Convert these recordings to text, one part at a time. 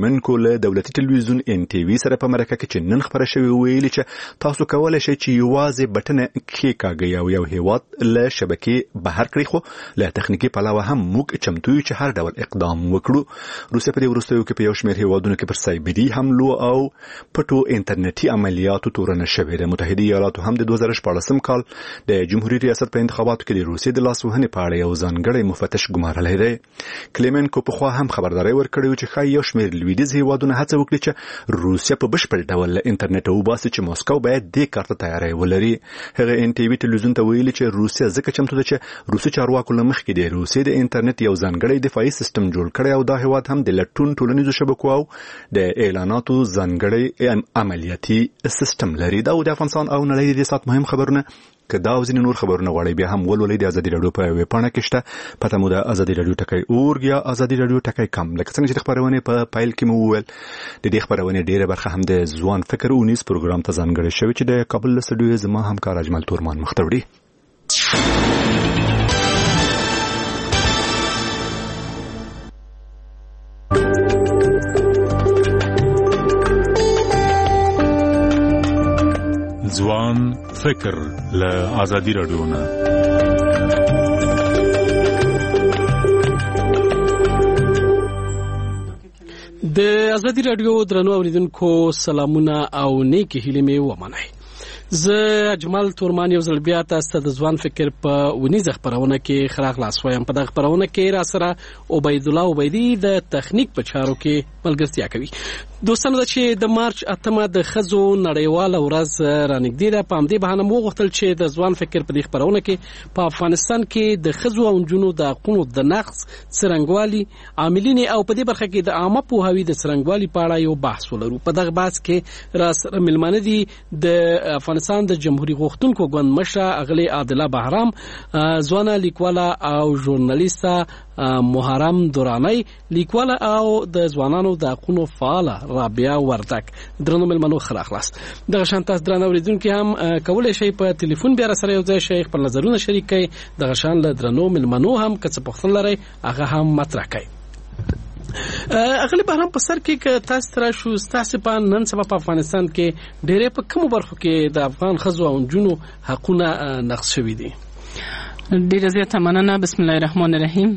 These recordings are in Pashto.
کلیمنکو له دولتي تلویزیون ان ټي وي سره په مرکه کې چې نن خبره شوې ویلي چې تاسو کولای شئ چې یوازې بټن کېکاږئ او یو هیواد له شبکې بهر کړئ، خو له تخنیکی پلوه هم موږ چمتو یو چې هر ډول اقدام وکړو. روسیه په دې وروستیو کې په یو شمېر هیوادونو کې پر سایبري حملو او پټو انټرنیټي عملیاتو تورنه شوې ده. متحده ایالاتو هم د 2014 کال د جمهوریت ریاست په انتخاباتو کې د روسیې د لاسوهنې په اړه یو ځانګړی مفتش ګمارلی دی. کلیمنکو په خوا هم خبرداري ورکړې و چې ښایي یو شمېر لویدیځ هیوادونه هڅه وکړي چې روسیه په بشپړ ډول له انټرنیټ وباسي چې مسکو باید دې کار ته تیاری ولري. هغه ان ټي وي تلویزیون ته ویلي چې روسیه ځکه چمتو ده چې روسي چارواکو له مخکې د روسیې د انټرنیټ یو ځانګړی دفاعي سیستم جوړ کړی او دا هیواد هم د لټون ټولنیزو شبکو او د اعلاناتو ځانګړی عملیاتي سیستم لري. دا د افغانستان او نړۍ د سات مهم خبرونه که دا او ځینې نور خبرونه غواړئ بیا هم ولولئ د ازادي راډیو په ویب پاڼه کې شته. پته مو د ازادي راډیو ټکی اورګ یا ازادي راډیو ټکی کم. لکه څنګه چې د خبرونې په پایل کې مو وویل د دې خبرونې ډیره برخه هم د ځوان فکر اونیز پروګرام ته ځانګړې شوې چې د کابل له سټډیو زما همکار اجمل تورمان مخ ته وړي. ځوان فکر له ازادي راډیو نه. د ازادي راډیو درنو اوریدونکو سلامونه او نیکی هیلې مې ومنئ. زه اجمل تورمان یو ځل بیا تاسو ته د ځوان فکر په ونیزه خبرونه کې خراغلاس وایم. په دغه خبرونه کې را سره عبید الله عبیدی د تخنیک په چارو کې ملګرتیا کوي. دوستانو چې د مارچ 8 د خزو نړیواله ورځ رانږدې ده، په همدې بهانه مو غوښتل چې د ځوان فکر په دې خبرونه کې په افغانستان کې د خزو او نجونو د حقوقو د نقض څرنګوالي عاملین او په دې برخه کې د عامه پوهاوی د څرنګوالي په اړه یو بحث ولرو. په دغه بحث کې را سره ملمانه دي د افغانستان د جمهوریت غوښتونکو ګوند مشره اغلی عادله بهرام، ځوانه لیکواله او ژورنالیسته محرم دورانی، لیکواله او د ځوانانو د حقوقو فعاله رابعه وردک. درنو ملمنو خلاص دغه شان تاسو درنو اوریدونکو هم کولای شئ په ټلیفون بیا سره یو ځای شئ خپل نظرونه شریک کړئ. دغه شان له درنو ملمنو هم که څه پوښتنه لرئ هغه هم مطرح کړئ. اغلی بهرام په سر کې که تاسو تر شو تاسو په نن سبا په افغانستان کې ډېرې په کومو برخو کې د افغان ښځو او نجونو حقونه نقض شوي دي؟ ډېره زیاته مننه. بسم الله الرحمن الرحیم.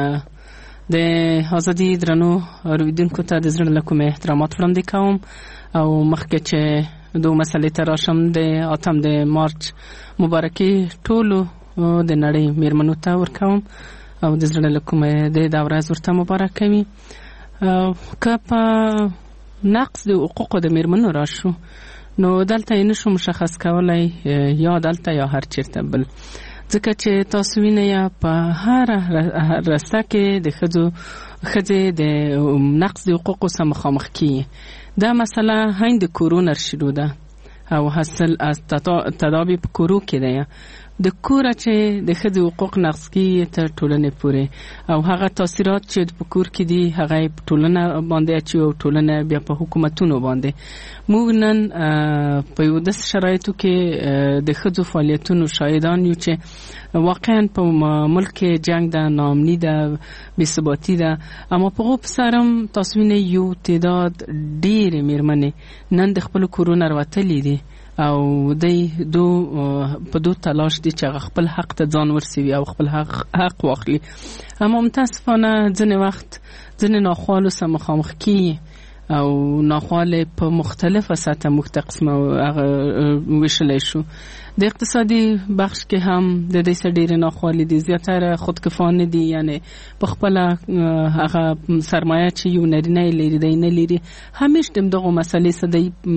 د ازادي درنو اوریدونکو ته د زړه له کومې احترامات وړاندې کوم او مخکې چې دوه مسلې ته راشم د 8 د مارچ مبارکي ټولو د نړۍ میرمنو ته ورکوم او د زړه له کومې د دا ورځ ورته مبارک وي. که په نقض د حقوقو د میرمنو راشو نو دلته یې نشو مشخص کولی یا دلته یا هر چیرته بل، ځکه چې تاسو وینئ په هر رسته کې د ښځې د نقض د حقوقو سره مخامخ کیږي. دا مسله هند کورونر شروع ده او حاصل از تدابیر په کورو کې ده. د کوره چې د ښځې حقوق نقض کیږي تر ټولنې پورې او هغه تاثیرات چې په کور کې دي هغه په ټولنه باندې اچي او ټولنه بیا په حکومتونو باندې. موږ نن په یو داسې شرایطو کې د ښځو فعالیتونو شاهدان یو چې واقعا په ملک کې جنگ ده، ناامني ده، بېثباتي ده، اما په هغو سره تاسو وینئ یو تعداد ډېرې مېرمنې نن د خپلو کورونو راوتلي دي او په دو تلاش دي چې هغه خپل حق ته ځان ورسوي او خپل حق واخلي. اما متاسفانه ځینې وخت ځینې ناخوالو سره مخامخ کیږي او ناخواله په مختلفه سطح متقسمه ویشلی شو. د اقتصادي بخش کې هم د دې سره ډېرې ناخوالې دي، زیاتره خودکفانه دي، یعنی په خپله هغه سرمایه چې یو نارینه یې لري دی نه لري، همیش دغه مسلې سره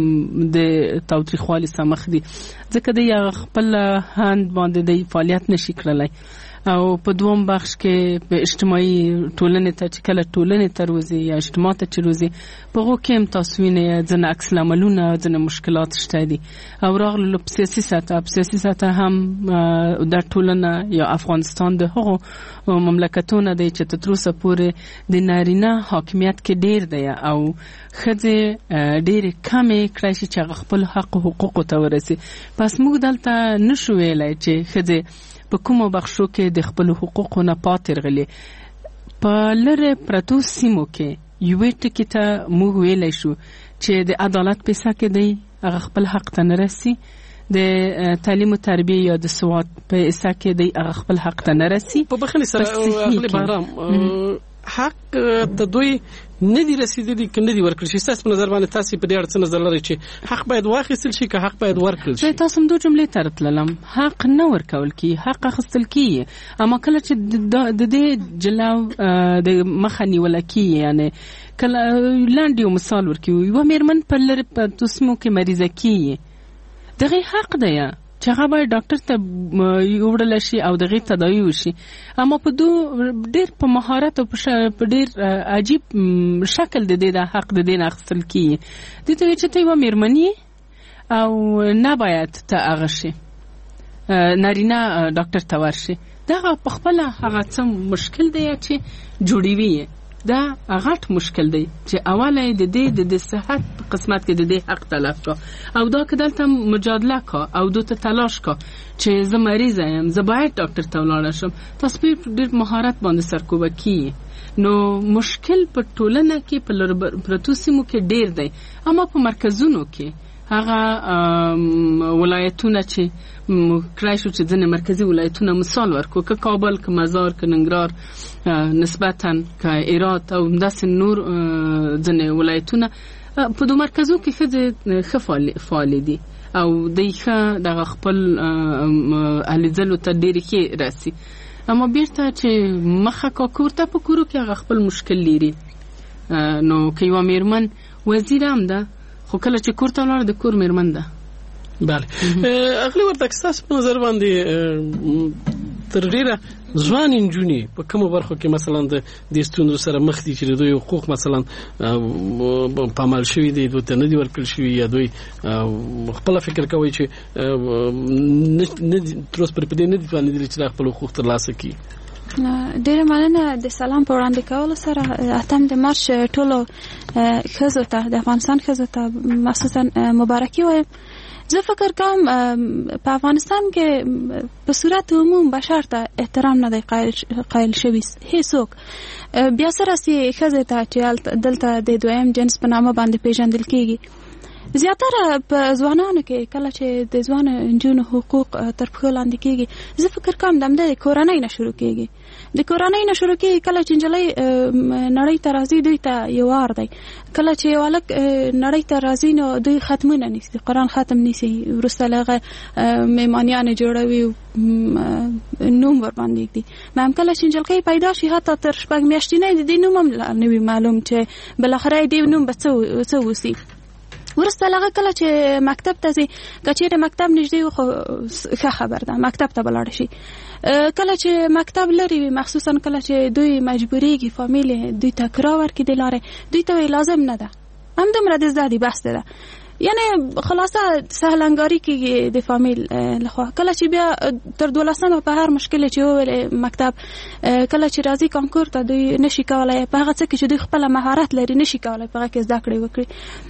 د تاوتریخوالي سره مخ دي، ځکه دی هغه خپل هند باندې دی فعالیت نشي کړلی. او په دوم بخش کې په اجتماعي ټولنې ته چې کله ټولنې ته روزي یا اجتماع ته چې روزي په هغو کې هم تاسو وینئ ځینې عکس العملونه ځینې مشکلات شته دي. او راغلو په سیاسي سطح هم د ټولنه یا افغانستان د هغو مملکتونه دی چې تر اوسه پورې د نارینه حاکمیت کې ډېر دی او ښځې ډېرې کمې کړی شي چې هغه خپل حق او حقوقو ته ورسي. پس موږ دلته نشو ویلی چې ښځې په کومو بخشو کې د خپل حقوقو نه پاتې راغلي. په لرې پرتو سیمو کې یوې ټکي ته موږ ویلی شو چې د عدالت پیسه کې دی هغه خپل حق ته نه رسي، د تعلیم او تربیه یا د سواد پیسه کې دی هغه خپل حق ته نه رسي. په بخښنې سره اغلې بهرام حق ته دوی نه دي رسیدلي که نه دي ورکړل شي. ستاسو په نظر باندې تاسو په دې اړه څه نظر لرئ چې حق باید واخیستل شي که حق باید ورکړل شي؟ تاسو هم دوه جملې ته راتللم. حق نه ورکول کیږي، حق اخیستل کیږي، اما کله چې د دې جلو د مخه نیول کیږي، یعنی کله لاندې یو مثال ورکوي، یوه مېرمن په لرې په توسمو کې مریضه کیږي، دغه حق دی چې هغه باید ډاکټر ته یوړل شي او دغه تداوی وشي، اما په ډېر په مهارت او په ډېر عجیب شکل د دې د حق د دې نه اخیستل کیږي. دې ته چې ته یوه مېرمن او نه باید ته هغه شي نارینه ډاکټر ته ورشي، دغه په خپله هغه څه مشکل دی چې جوړوي، دا غټ مشکل دی چې اوله د صحت په قسمت کې د دې حق تلف کا او دا که دلته مجادله کا او دوته تلاش کا چې زه مریضه یم، زه باید ډاکټر ته ولاړ شم، تاسو په ډېر مهارت باندې سرکوبه کیږي. نو مشکل په ټولنه کې په پرتو سیمو کې ډېر دی، اما په مرکزونو کې هغه ولایتونه چې کړای شو چې ځینې مرکزي ولایتونه مثال ورکو که کابل، که مزار، که ننګرهار، نسبتاً که هرات او داسې نور ځینې ولایتونه په دو مرکزو کې ښه فعالې دي او دوی ښه دغه خپل هلې ځلو ته ډېرې ښې رسي، اما بیرته چې مخه کا کور ته په کورو کې هغه خپل مشکل لري. نو که یوه مېرمن وزیر هم ده خو کله چې کور ته ولاړه د کور مېرمن ده. بله اغلې وردک ستاسو په نظر باندې تر ډېره ځوان نجونې په کومو برخو کې مثلا د دې ستونزو سره مخ دي چې د دوی حقوق مثلا په عمل شوي دي، دوی ته نه دي ورکړل شوي، یا دوی خپله فکر کوي چې تر اوسه پورې په دې نه دي توانېدلي چې دا خپل حقوق ترلاسه کړي؟ ډېره مننه. د سلام په وړاندې کولو سره 8 د مارچ ټولو ښځو ته، د افغانستان ښځو ته مخصوصا مبارکي وایم. زه فکر کوم په افغانستان کې په صورت عموم بشر ته احترام نه دی قایل شوی هیڅوک، بیا سره سي ښځې ته چې دلته د دویم جنس په نامه باندې پیژندل کیږي. زیاتره په ځوانانو کې کله چې د ځوانو نجونو حقوق تر پښو لاندې کیږي، زه فکر کوم د کورنۍ نه شروع کیږي. د کورنۍ نه شروع کیږي کله چې نجلۍ نړۍ ته راځي، دوی ته یو وار دی. کله چې یو هلک نړۍ ته راځي نو دوی ختمونه نیسي، قرآن ختم نیسي، وروسته له هغه میمانیانې جوړوي، نوم ورباندې ږدي. مهم کله چې نجلۍ پیدا شي حتی تر 6 میاشتې نه د دې نوم هم نه وي معلوم چې بالاخره دې نوم به څه وسي. ورسته لغه کله چې مکتب ته ځي، که چیرې مکتب نږدې وي خو ښه خبر ده، مکتب ته به لاړ شي. کله چې مکتب لري وي، مخصوصا کله چې دوی مجبوریږي فامیل دوی ته کرا ورکړي د لارې، دوی ته لازم نه ده، همدومره د زده دي بس ده، یعنی خلاصه سهلنګاري کېږي د فامیل لخوا. کله چې بیا تر 12 په هر مشکل چې وویل مکتب، کله چې راځي کانکور ته دوی نشي کولای په هغه څه کې چې دوی خپل مهارت لري نشي کولای په هغه کې زده کړې وکړي.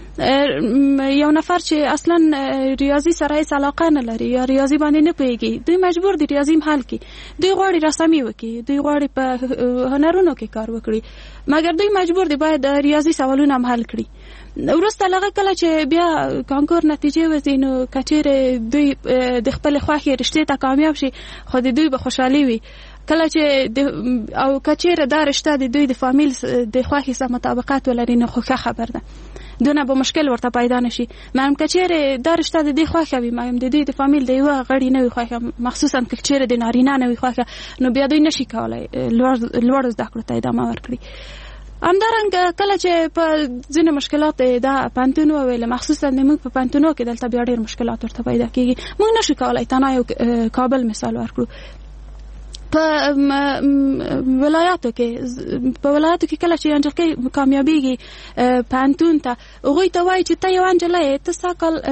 یو نفر چې اصلا ریاضي سره هیڅ علاقه نه لري یا ریاضي باندې نه پوهیږي، دوی مجبور دي ریاضي هم حل کړي، دوی غواړي رسامي وکړي، دوی غواړي په هنرونو کې کار وکړي، مګر دوی مجبور دي باید ریاضي سوالونه هم حل کړي. ورسته لغه کله چې بیا کانکور نتیجې وځي نو کچېرې دوی د خپل خوښې رشتې ته کامیاب شي خو د دوی به خوشحالي وي. کله چې او کچېره دا رشته د دوی د فامیل د خوښې سره مطابقت ولري نو خو ښه خبر ده، دونه به مشکل ورته پیدا نشي. مهم کچېره دا رشته د دې خوښه وي، مهم د دوی د فامیل د یو غړي نه وي خوښه، مخصوصا کچېره د نارینه نه وي خوښه، نو بیا دوی نشي کولای لوړ زده کړو ته ادامه ورکړي. همدارنګه کله چې په ځینې مشکلات دا پانتون وویل، مخصوصا د موږ په پانتونو کې دلته بیا ډېر مشکلات ورته پیدا کېږي. موږ نشو کولای تنها یو کابل مثال ورکړو. په ولایاتو کې کله چې انجلۍ کامیابیږي پانتون ته، هغوی ته وایي چې ته یو انجلۍ ته سږ کال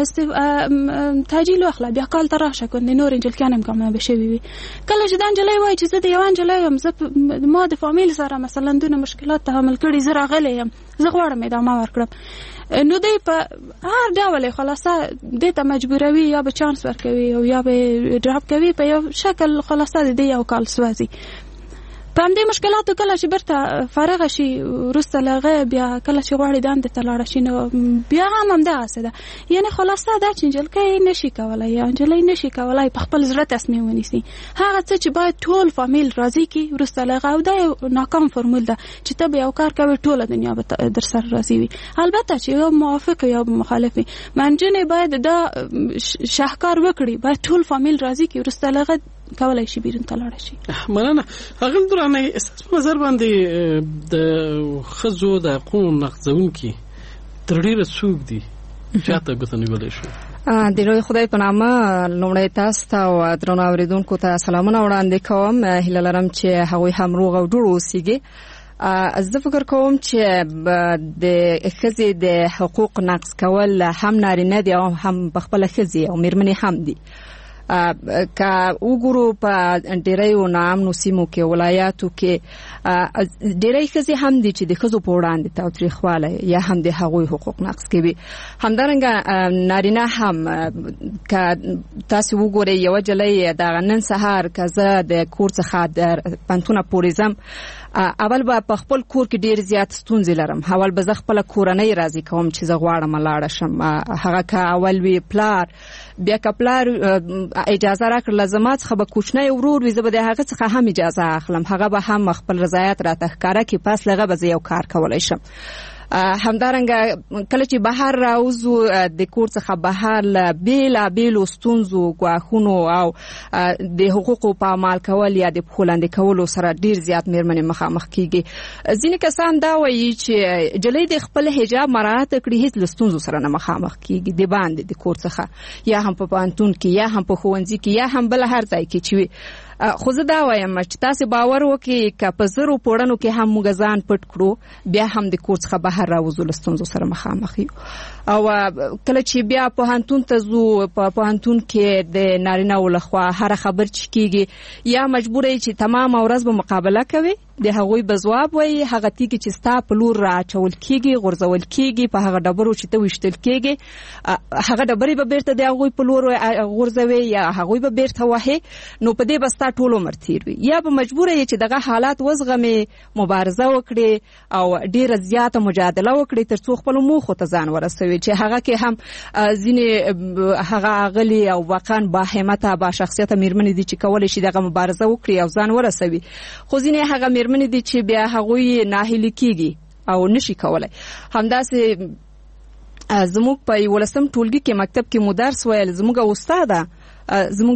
تاجیل واخله، بیا کال ته راشه کن د نور انجلکیان هم کامیابه شوي وي. کله چې دا انجلۍ وایي چې زه د یو انجلۍ یم، ما د فامیل سره مثلا دونه مشکلات تحمل کړي، زه راغلی یم، زه غواړم ادامه ورکړم، نو دی په هر ډول خلاصه دې ته مجبوروي، یا به چانس ورکوي او یا به ډراپ کوي، په یو شکل خلاصه دې یو کال سوځي. په همدې مشکلاتو کله چې برته فارغ شي وروسته لغه بیا کله چې غواړي دانده ته لاړ شي نو بیا هم همدغسې ده. یعنې خلاصه دا چې نجلۍ نشي کولی یا نجلۍ نشي کولی په خپل زړه تصمیم ونیسي هغه څه چې باید ټول فامیل راضي کړي وروسته لغه او دا یو ناکام فرمول ده چې ته به یو کار کوې ټوله دنیا به در سره راضي وي. البته چې یو موافق یا مخالف وي منجنې باید دا شاهکار وکړي باید ټول فامیل راضي کړي وروسته لغه کولای شي بیرون ته لاړ شي. مننه. هغه درانه اساس په نظر باندې د خزو د قانون نقضونکي تر ډیره څوک دي چاته غوښتنه شو. د لوی خدای په نامه لومړی تاسو ته او درنو اوریدونکو ته سلامونه وړاندې کوم. هیله لرم چې هغوی هم روغ او جوړ اوسیږي. زه فکر کوم چې د ښځې د حقوق نقض کول هم نارینه دي او هم بخپله ښځې او میرمنې هم دي. که وګورو په ډیریو ناامنو سیمو کې ولایاتو کې ډیری ښځې هم دي چې د ښځو په وړاندې تاوتریخوالی یا هم د هغوی حقوق نقض کوي. همدارنګه نارینه هم که تاسو وګورئ یوه جلۍ دغه نن سهار که زه د کور څخه د پوهنتونه پورې ځم اول به په خپل کور کې ډیر زیات ستونزې لرم. اول به زه خپله کورنۍ راضي کوم چې زه غواړم لاړه شم. هغه که اول وي پلار بیا که پلار اجازه راکړله زما څخه به کوچنی ورور وي زه به د هغه څخه هم اجازه اخلم. هغه به هم خپل رضایت راته ښکاره کړي پس له هغه به زه یو کار کولی شم. همدارنګه کله چې بهر راوځو د کور څخه بهر له بیلابیلو ستونزو ګواښونو او د حقوقو پامال کول یا د پښو لاندې کولو سره ډیر زیات میرمنې مخامخ کیږي. ځینې کسان دا وایي چې جلۍ د خپل حجاب مراعات کړي هیڅ له ستونزو سره نه مخامخ کیږي د باندې د کور څخه یا هم په پوهنتون کې یا هم په ښوونځي کې یا هم بل هر ځای کې چې وي. خو زه دا وایم چې تاسو باور وکړئ که په زرو پوړنو کې هم موږ ځان پټ کړو بیا هم د کور څخه بهر راوځو له ستونزو سره مخامخ یو. او کله چې بیا پوهنتون ته ځو په پوهنتون کې د نارینه‌و لخوا هر خبر چې کیږي یا مجبور یې چې تمام ورځ به مقابله کوي د هغوی به ځواب وایي هغه تیږي چې ستا په لور راچول کیږي غورځول کیږي په هغه ډبرو چې ته ویشتل کیږي هغه ډبرې به بیرته د هغوی په لور غورځوي یا هغوی به بیرته وهي نو په دې به ستا ټول عمر تیر وي. یا به مجبور یې چې دغه حالات وزغمي مبارزه وکړي او ډیره زیاته مجادله وکړي تر څو خپل موخو ته ځان ورسوي چې هغه کې هم ځینې هغه عاقلې او واقعا باهمته با شخصیته میرمنې دي چې کولی شي دغه مبارزه وکړي او ځان ورسوي. خو ځینې هغه میرمنې دي چې بیا هغوی ناهیلي کیږي او نشي کولی. همداسې زموږ په 11م ټولګي کې مکتب کې مو درس ویل زموږ استاده زموږ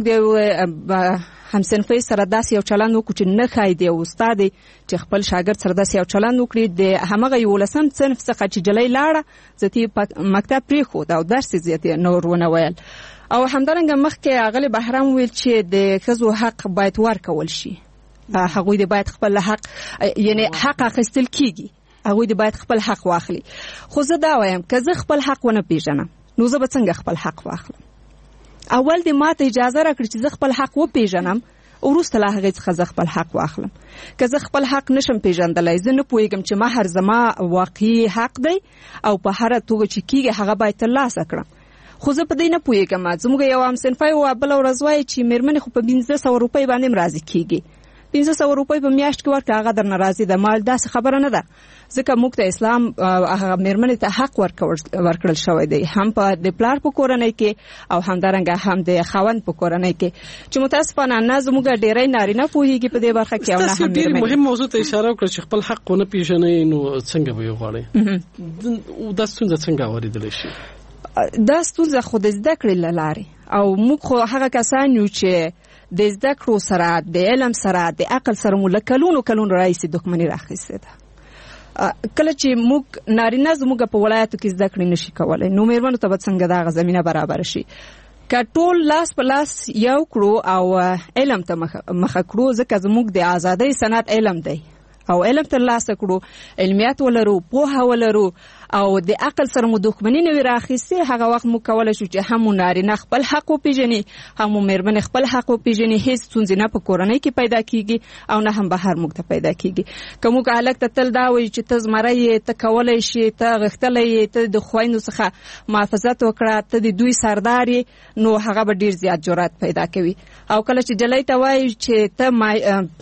د همصنفۍ سره داسې یو چلند وکړو چې نه ښایي دی استاد چې خپل شاګرد سره داسې یو چلند وکړي د همغه 11م صنف څخه چې جلۍ لاړه زه مکتب پرېښود او درس یې نور ونه ویل. او همدارنګه مخکې اغلې بهرام ویل چې د ښځو حق باید ورکول شي. هغوی د باید خپل حق یعنی حق اخیستل کیږي هغوی د باید خپل حق واخلي. خو زه دا وایم که زه خپل حق ونه پیژنم نو زه به څنګه خپل حق واخلم؟ اول دې ماته اجازه راکړي چې زه خپل حق وپیژنم وروسته له هغې څخه زه خپل حق واخلم. که زه خپل حق نشم پیژندلی زه نه پوهېږم چې مهر زما واقعي حق دی او په هره توګه چې کیږي هغه باید ترلاسه کړم. خو زه په دې نه پوهېږم. زموږ یو همصنفی و بله ورځ وایي چې میرمنې خو په 1500 روپۍ باندې هم راضي کیږي. 1500 روپۍ په میاشت کې ورکړه هغه درنه راضي ده. مال داسې خبره نه ده ځکه موږ ته اسلام هغه میرمنې ته حق ورکړل شوی دی هم په د پلار په کورنۍ کې او همدارنګه هم د خاوند په کورنۍ کې چې متاسفانه نه زموږ ډیری نارینه پوهېږي په دې برخه کې او نه هم ډېر مهم موضوع ته اشاره وکړه چې خپل حق ونه پیژنئ نو څنګه به یې غواړئ دا ستونزه څنګه اورېدلی شي؟ دا ستونزه خو د زده کړې له لارې او موږ خو هغه کسان یو چې د زده کړو سره د علم سره د عقل سره مو له کلونو راهیسې دښمني راخیستې ده. کله چې موږ نارینه زموږ په ولایتو کې زده کړې نشي کولی نو میرمنو ته به څنګه دغه زمینه برابر شي؟ که ټول لاس په لاس یو کړو او علم ته مخه کړو ځکه زموږ د ازادۍ سند علم دی او علم ترلاسه کړو علمیات ولرو پوهه ولرو او د عقل سره مو دښمني نه وي راخیستې هغه وخت موږ کولی شو چې هم نارینه خپل حق وپیژني هم میرمنې خپل حق وپیژني. هیڅ ستونزې نه په کورنۍ کې پیدا کیږي او نه هم بهر موږ ته پیدا کیږي. که موږ هلک ته تل دا وایي چې ته زمری یې ته کولی شي ته غښتلی یې ته د خویندو څخه محافظت وکړه ته د دوی سردار یې نو هغه به ډېر زیات جرأت پیدا کوي. او کله چې جلۍ ته وایي چې ته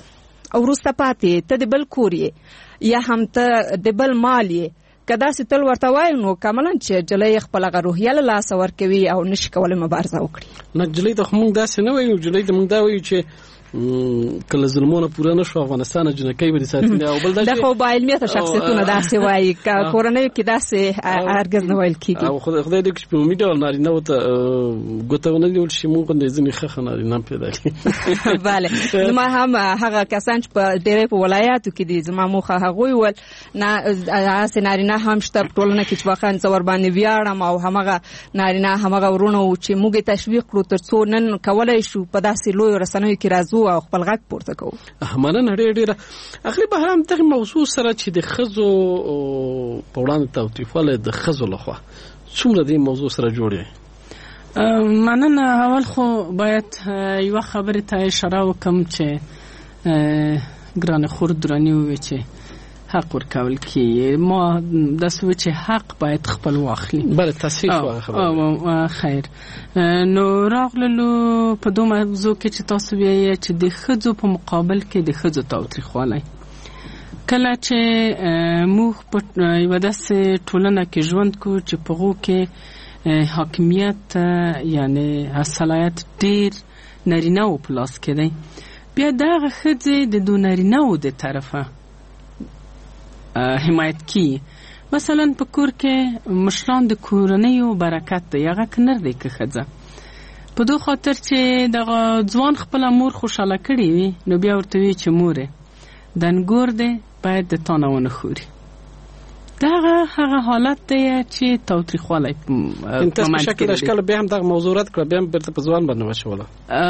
او وروسته پاتې ته د بل کور یې یا هم ته د بل مال یې کدا سي تل ورته وای نو کاملا چې جلې خپل غروحیه له لاس ورکوي او نشي کولای مبارزه وکړي. نه جلې ته موږ داسې نه وایو، جلې ته موږ دا وایو چې کله ظلمونه پوره نشو افغانستان جنکۍ به ساتي او بل دا خو با علمیت شخصیتونه داسې وایي کورنۍ کې داسې هرگز نه ویل کیږي. او خدای دې چې په امید ول نارینه وته ګوتونه نیول شي موږ د ځینې خخ نارینه پیدا کړي. bale ما هم هغه کسان چې په ډېرې په ولایاتو کې دي زما موخه هغوی ول نه نارینه هم شته ټولنه کې چې واخا څور باندې ویاړم او همغه نارینه همغه ورونه چې موږ تشویق کړو ترڅو نن کولای شو په داسې لوی رسنیو کې راځو او خپل غږ پورته کوو. مننه ډېره. اخري بهرام دغه موضوع سره چې د خزو په وړاندې تاوتریخوالی د خزو لخوا څومره د موضوع سره جوړ مننه. اول خو باید یو خبره ته اشاره وکم چې ګران خور درانی وي چې حق ورکول کی ما د سوچ حق باید خپل واخلي. بله تصحیح خبره خیر. نو راغلو په دوه موضوع کې چې تاسو وایي چې د خزو په مقابل کې د خزو تاوتریخوالی کله چې موږ په یو داسې ټولنه کې ژوند کوو چې په هغو کې حاکمیت یعنی صلاحیت ډېر نارینه‌و په لاس کې دی، بیا دغه ښځې د دو نارینه‌و د طرفه حمایت کی. مثلا په کور کې مشران د کورنیو برکت دی، هغه کنر دی که ښځه په دو خاطر چې دغه ځوان خپل مور خوشاله کړي وي نو بیا ورته وي چې مور د انګور دی باید د تا نه ونه خوري. دغه هغه حالت دی چې تاوتریخوالی په شکل اشکال بیا هم دغه موضوع رد کړه، بیا هم بیرته په ځوان باندې وشوله.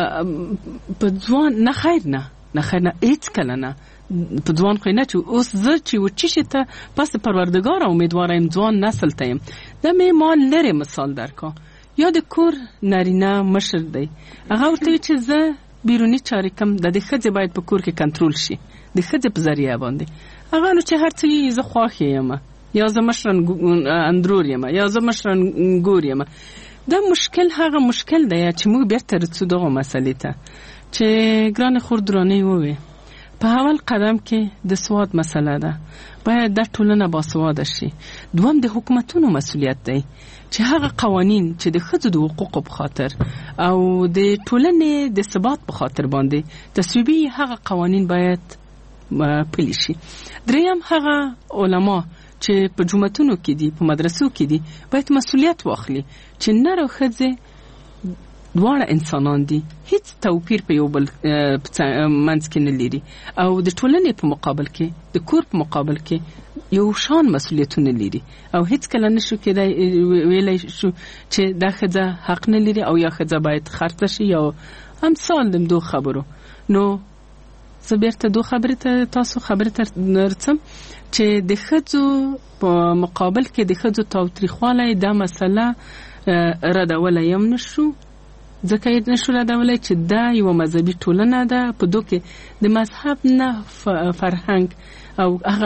په ځوان نه خیر نه خیر نه هیڅ کله نه په ځوان خو نه چې اوس زه چې وچی ته پس پروردگار امیدوار یم ځوان نسل ته یم. دا مې ما لري مثال درکا یا د کور نارینه مشر دی هغه ورته چې زه بیرونی چارې کوم د ښځې باید په کور کې کنټرول شي د ښځې په ذریعه باندې هغه نو چې هر څه زه خوښ یم یا زه مشرن اندرور یم یا زه مشرن ګور یم. دا مشکل هغه مشکل دی چې موږ بیرته رسو دغه مسلې ته چې ګران خور درانه وي. په اول قدم کې د سواد مسله ده، باید د ټولنه باسواده شي. دوم د حکومتونو مسؤلیت دی چې هغه قوانین چې د ښځو د حقوقو په خاطر او د ټولنې د ثبات په خاطر باندې تصویبي هغه قوانین باید پلي شي. دریم هغه علما چې په جوماتونو کې دي په مدرسو کې دي باید مسؤلیت واخلي چې نر او ښځې دواړه انسانان دي، هیڅ توپیر په یو بل منځ کې نه لري او د ټولنې په مقابل کې د کور په مقابل کې یو شان مسؤلیتونه لري او هیڅ کله نشو کېدای ویلای شو چې دا ښځه حق نه لري او یا ښځه باید خرڅه شي یا امثال د دو خبرو. نو زه بیرته دو خبرې ته تاسو خبرې ته رسم چې د ښځو په مقابل کې د ښځو تاوتریخوالی دا مسله ردولی یم نشو ځکه یې نشو ردولی چې دا یوه مذهبي ټولنه ده په دو کې د مذهب نه فرهنګ او هغه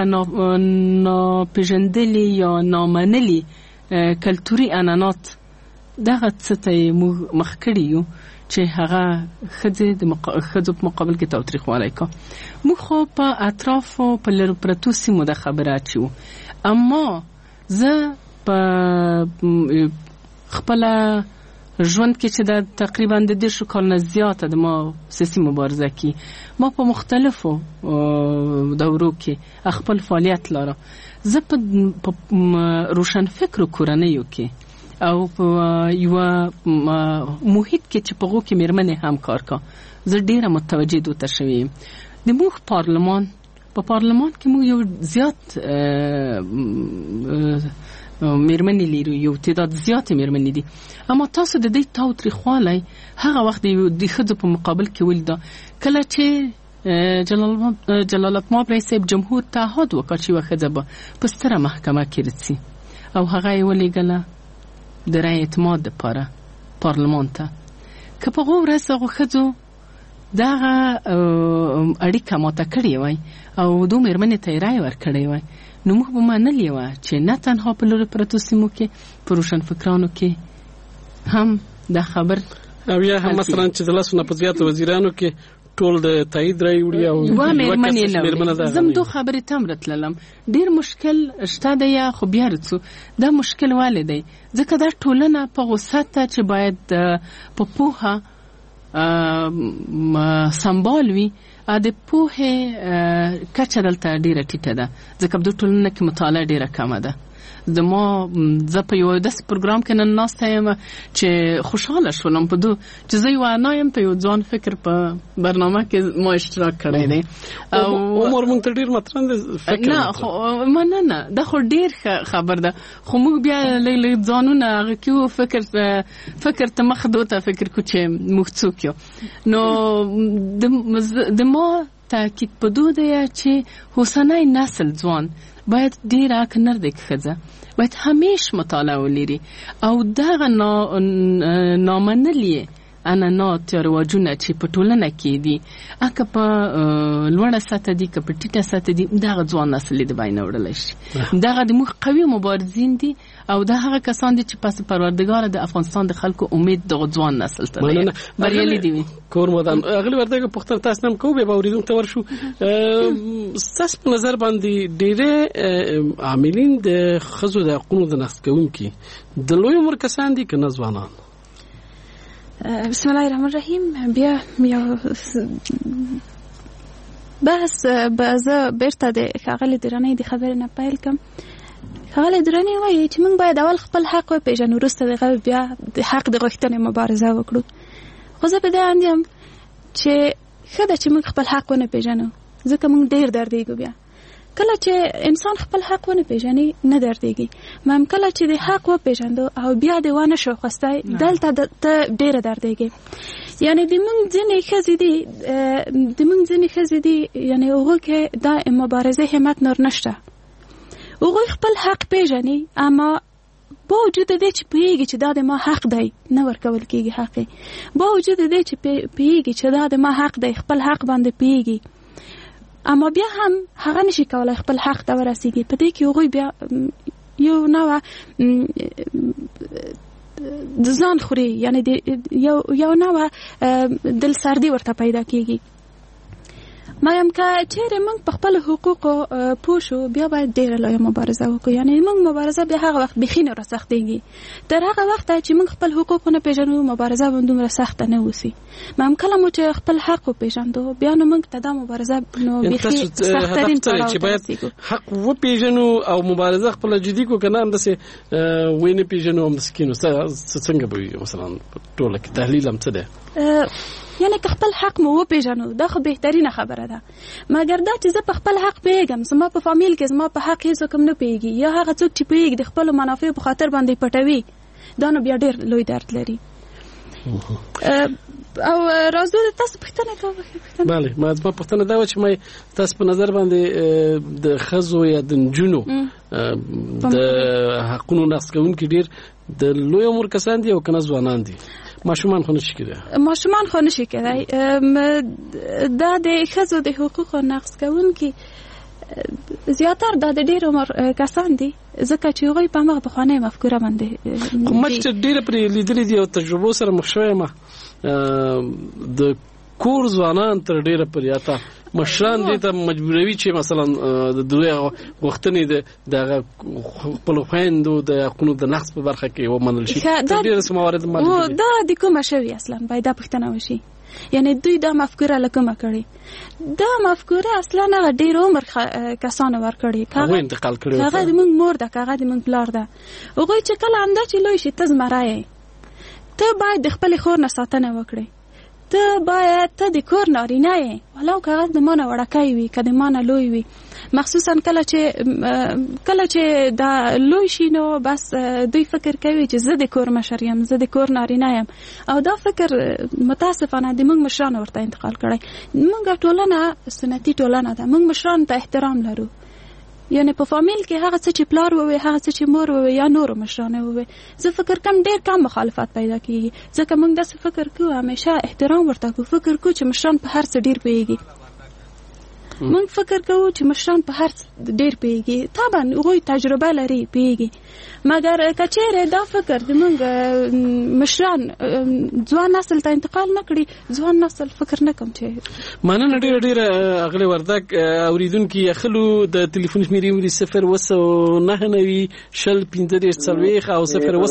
ناپېژندلي یا نامنلي کلتوري عنعنات دغه څه ته یې موږ مخ کړي یو چې هغه ښځو په مقابل کې تاوتریخوالی کا. موږ خو په اطرافو په لرو پرتو سیمو د خبره اچو، اما زه په خپله ژوند کې چې د تقریبا د 10 کال زیاته د ما سیاسي مبارزه کې ما په مختلفو دورو کې خپل فعالیت لاره. زه په روشن فکر کورنیو کې او په یو محیط کې چې په غو کې میرمنې هم کار کا زه ډیره متوجه دوته شوې یم. د موږ پارلمان کې موږ یو زیات میرمنې لرو، یو تعداد زیات میرمنې دي، اما تاسو د دې تاوتریخوالی هغه وخت د ښځو په مقابل کې ولیده کله چې جلال اباد رئیس جمهور تعهد وکړ چې یوه ښځه به په ستره محکمه کې رسي او هغه یې ولیږله د رای اعتماد دپاره پارلمان ته. که په هغه ورځ هغو ښځو دغه اړیکه ماته کړې وای او دو میرمنې ته یې رای ورکړی وای نو موږ به منلې وه چې نه تنها په لرو پرتو سیمو کې په روشن فکرانو کې هم دا خبر او یا هم مثلا چې د لسو نه په زیاتو وزیرانو کې ټول د تایید رای وړي او یوه مېرمنې نه زم دو خبرې تم راتللم ډېر مشکل شته دی یا خو بیا رڅو دا مشکل والي دی ځکه دا ټولنه په غوسه ته چې باید په پوهه سمبال وي د پوهې کچه دلته ډېره ټیټه ده ځکه په دې ټولنه کې مطالعه ډېره کمه ده زه په یو داسې پروګرام کې نن ناسته یم چې خوشحاله شولم په دو چې زه یوه انا یم په یو ځوان فکر په برنامه کې ما اشتراک کړی دی او عمر موږ ته ډېر مطرح دی فکر نه خو نه دا خو ډېر خبر ده خو موږ بیا لږ ځانونه هغه کیو فکر ته مخ دوته فکر کو چې موږ څوک یو نو د ما تاکید په دو دی چې اوسنی نسل ځوان باید ډیر اکنر د ښځه باید همیشه مطالعه ولري او دغه نامنلي عنعنات یا رواجونه چې په ټولنه کې دي اکه په لوړه سطح دي که په ټیټه سطح دي دغه ځوان نسل د باندې وړل شي دغه د موږ قوي مبارزین دي او دا هغه کسان دي چې پس پروردګار د افغانستان د خلکو امید د ځوان نسل ته دی بریالي دي کور مدام اغلی ورته پختر تاسو نم کو به باوریدون ته ورشو تاسو په نظر باندې ډېر عاملین د خزو د حقوقو د نقض کوونکي د لوی عمر کسان دي که ځوانان بسم الله الرحمن الرحیم بیا بس بعضه بیرته د خاغلی درانی د خبرې نه پیل کوم خاغلی درانی وایي چې موږ باید اول خپل حق وپېژنو وروسته دغه بیا د حق د غوښتنې مبارزه وکړو خو زه په دې اند یم چې ښه ده چې موږ خپل حق ونه پېژنو ځکه موږ ډېر دردېږو بیا کله چې انسان خپل حق ونه پېژني نه دردېږي مهم کله چې د حق وپېژندو او بیا دې ونه شو خوستی دلته ته ډېره دردېږي یعنی د موږ ځینې ښځې دي یعنی هغوی کې دا مبارزه همت نور نشته هغوی خپل حق پېژني اما با وجود دې چې پوهېږي چې دا د ما حق دی نه ورکول کېږي حق یې با وجود دې چې پوهېږي چې دا د ما حق دی خپل حق باندې پوهېږي اما بیا هم هغه نشي کولای خپل حق ته ورسیږي په دې کې هغوی بیا یو نوع د ځان خوري یعنی یو نوع دلسردي ورته پیدا کېږي مایم که چیرې موږ په خپل حقوقو پوه شو بیا باید ډېره لویه مبارزه وکړو یعنی موږ مبارزه بیا هغه وخت بیخي نه راسختېږي تر هغه وخته چې موږ خپل حقوق ونه پېژنو مبارزه به دومره سخته نه اوسي مایم کله مو چې خپل حق وپېژندو بیا نو موږ ته دا مبارزه نو بیخي سختترین پړاو ته باید حق وپېژنو او مبارزه خپله جدي کړو که نه همداسې ونه پېژنو همداسې کښېنو څنګه به وي مثلا په ټوله کې تحلیل هم څه دی یعنی که خپل حق مو وپېژنو دا خو بهترینه خبره ده مګر دا چې زه په خپل حق پوهېږم زما په فامیل کې زما په حق هېڅوک هم نه پوهېږي یا هغه څوک چې پوهېږي د خپلو منافعو په خاطر باندې پټوي دا نو بیا ډېر لوی درد لري او راځو د تاسو پوښتنه کوم بله زما پوښتنه دا وه چې ما تاسو په نظر باندې د ښځو یا د نجونو د حقونو نقض کوونکي ډېر د لوی عمر کسان دي او که نه ځوانان دي ماشومان خو نشي کېدای ماشومان خو نشي کېدای دا د ښځو د حقوقو نقض کوونکي زیاتر دا د ډېر عمر کسان دي ځکه چې هغوی په همغه پخوانۍ مفکوره باندې خو ما چې ډېره پرې لیدلې دي او تجربو سره مخ شوی یم د کور ځوانان تر ډېره پرې مشران دې ته مجبوروي چې مثلا د دوی غوښتنې د خپلو خویندو د حقونو د نقض په برخه کې ومنل شي تر ډېره موارد دا د کومه شوي اصلا باید دا پوښتنه وشي یعنی دوی دا مفکوره له کومه کړې دا مفکوره اصلا هغه ډېر عمر کسانو ورکړې هغوی انتقال کړې هغه د موږ مور ده که هغه د موږ پلار ده هغوی چې کله همدا چې لوی شي ته زمری یې ته باید د خپلې خور نه ساتنه وکړې ته د کور نارینه یې ولو که هغه د ما نه وړکی وي که د ما نه لوی وي مخصوصا کله چې دا لوی شي نو بس دوی فکر کوي چې زه د کور مشر یم زه د کور نارینه یم او دا فکر متاسفانه د موږ مشرانو ورته انتقال کړی موږ ټولنه سنتي ټولنه ده موږ مشرانو ته احترام لرو یعنی په فامیل کې هغه څه چې پلار ووي هغه څه چې مور ووي یا نورو مشرانو ووي زه فکر کوم ډېر کم مخالفت پیدا کېږي ځکه موږ داسې فکر کوو همیشه احترام ورته کوو فکر کوو چې مشران په هر څه ډېر پوهېږي موږ فکر کوو چې مشران په هر څه ډېر پوهېږي طبعا هغوی تجربه لري پوهېږي مګر کچېره دا فکر د موږ مشران ځوان نسل ته انتقال نکړي ځوان نسل فکر نه کوم چې مننه ډېر اغلی وردک اوریدونکو خلو د ټلیفون شمیرې وری 0 او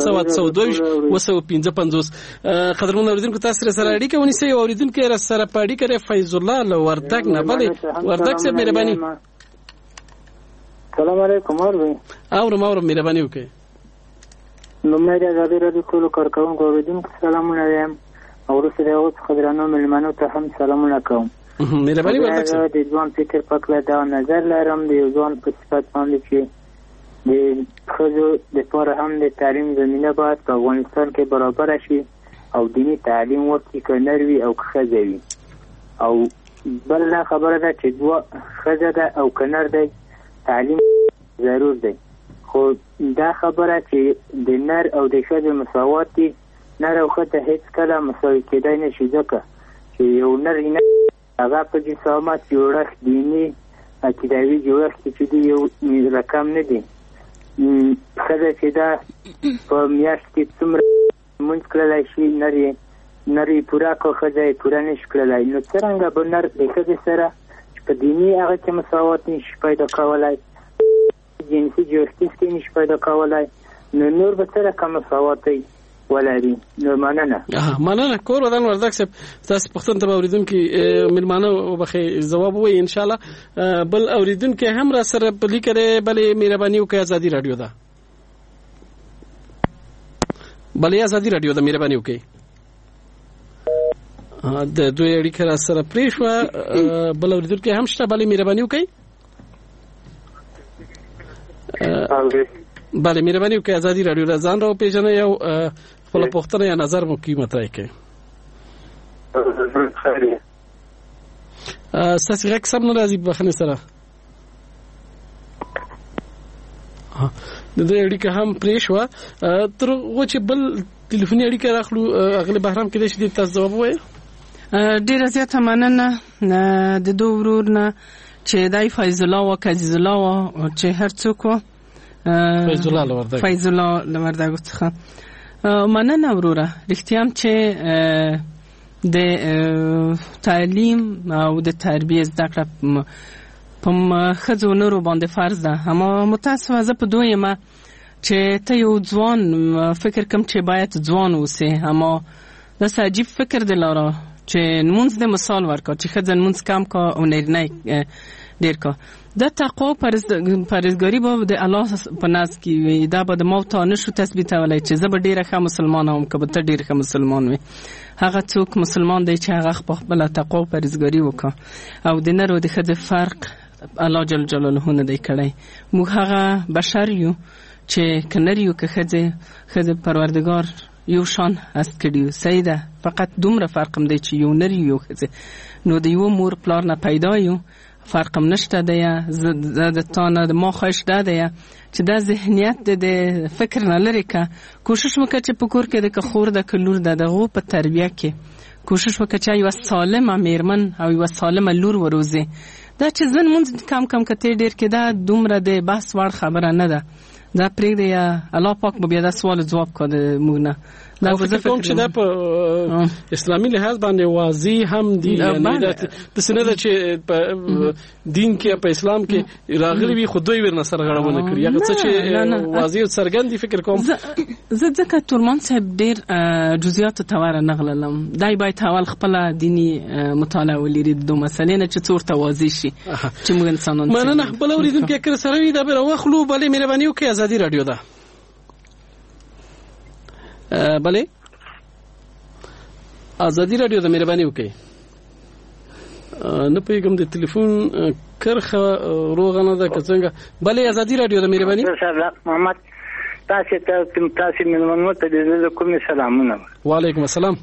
0 قدرمن اوریدونکو تاسو سره اړیکه ونیسئ او اوریدونکو سره په اړیکه فیض الله له وردک نه بلې وردک سے مهرباني. السلام علیکم اورم مهرباني وکړئ. نو مې راځي راځي ټول کارکونکو اوریدونکو سلامونه وایم او وروسته د اوس خبرانو ملمنو ته هم سلامونه کوم. مهرباني وکړئ. د ځوان فکر پکله دا نظر لرم د ځوان په صفت باندې چې د خځو د لپاره هم د تعلیم زمينه باید په افغانستان کې برابر شي او دینی تعلیم ورته کنروي او خځوي او بل خبره ده چې دوه خځه ده او کنر ده تعلیم ضرور دی خو دا خبره چې د نر او د ښځې مساوات دي نر او ښځه هیڅ کله مساوي کېدای نشي ځکه چې یو نر هغه په جسامت جوړښت دیني عقیدوي جوړښت چې دی یو رقم نه دی ښځه چې دا په میاشت کې څومره مونږ کړلی شي نر یې پوره کو ښځه یې پوره نشي کړلی نو څرنګه به نر د ښځې سره په دیني هغه کې مساوات نشي پیدا کولی جنسي جوړښت کې نشي پیدا کولی نو نور به سره کوم مساوات ولري. نو مننه کور ودان وردک صاحب تاسو پښتون ته اوریدونکو ملمانه وبخي جواب وای ان شاء الله بل اوریدونکو هم را سره پلی کړي بلې مهرباني وکړئ. ازادي رادیو ده بلې ازادي رادیو ده مهرباني وکړئ. د دوی اړیکه را سره پریښو بل اوریدونکو هم شته بلې مهرباني وکړئ. بله مهرباني وکړئ. ازادي رادیو ده ځان راو پیژنئ او خپل پوښتنه یا نظر مو کی مطرح کړئ. ستاسو غږ سم نه راځي بخنه سره د دې اړیکه هم پریښو تر و چې بل ټلیفوني اړیکه راخلو اغلی بهرام کې دې تاسو جواب وایي. ډیر زیاته مننه د دوه ورور نه چې دای فیض الله او عزیز الله او چې هر څوک فیض الله لورداګو څخه مننه وروره رښتیام چې د تعلیم او د تربیه زده کړه په ښځو نورو باندې فرض ده اما متاسفه زه په دویمه چې ته یو ځوان فکر کوم چې باید ځوان اوسې اما دا عجیب فکر دی لاره چې نمونځ د مثال ورکړه چې ښځه نمونځ کم کا او نارینه ډیر کا دا تقوا پرهیزګاري به د الله په نزد کې وي دا به د موت نشو تثبیتولای چې زه به ډیره ښه مسلمان یم که به ته ډیر ښه مسلمان وي هغه څوک مسلمان دی چې هغه خپل تقوا پرهیزګاري وکړه او د نر او د ښځې فرق الله جل جلاله نه دی کړی موږ هغه بشر یو چې کنر یو که ښځې پروردگار یو شان است کړیو سیده فقط دومره فرق هم دی چې یو نر یو ښځې نو د یو مور پلار نه پیدا یو فرق هم نشته دی زه د تانه د ما خواهش ده دی چې دا ذهنیت د فکر نه لري که کوشش وکړه چې په کور کې د که خور ده که لور ده دغو په تربیه کې کوشش وکړه چې یوه سالمه میرمن او یوه سالمه لور وروزي دا چې زن مونځ کم کتې ډیر کې دا دومره د بحث وړ خبره نه ده دا پرېږدی الله پاک به بیا دا سوال جواب کړه د موږ نه دا فکر کوم چې دا په اسلامي لحاظ باندې واضح هم دي یعنی دا د سنه چې په دین کې په اسلام کې راغلي وي خو دوی ورنه سره غړونه کړی هغه څه چې واضح او څرګند فکر کوم زه ځکه تورمان صاحب ډیر جزئیات ته ور نه غلم دای باید اول خپل دینی مطالعه ولري د مسلې نه چې څورته واضح شي چې موږ انسانان مننه بل اوریدونکو کې سره وي دا به واخلو بلې مهرباني وکړئ. ازادي رادیو ده بله ازادي رادیو د مهرباني وکړئ. نه پیغام د ټلیفون کرخه روغنه ده څنګه بله ازادي رادیو د مهرباني محمد تاسو ملمنو ته د کوم سلامونه. وعلیکم السلام.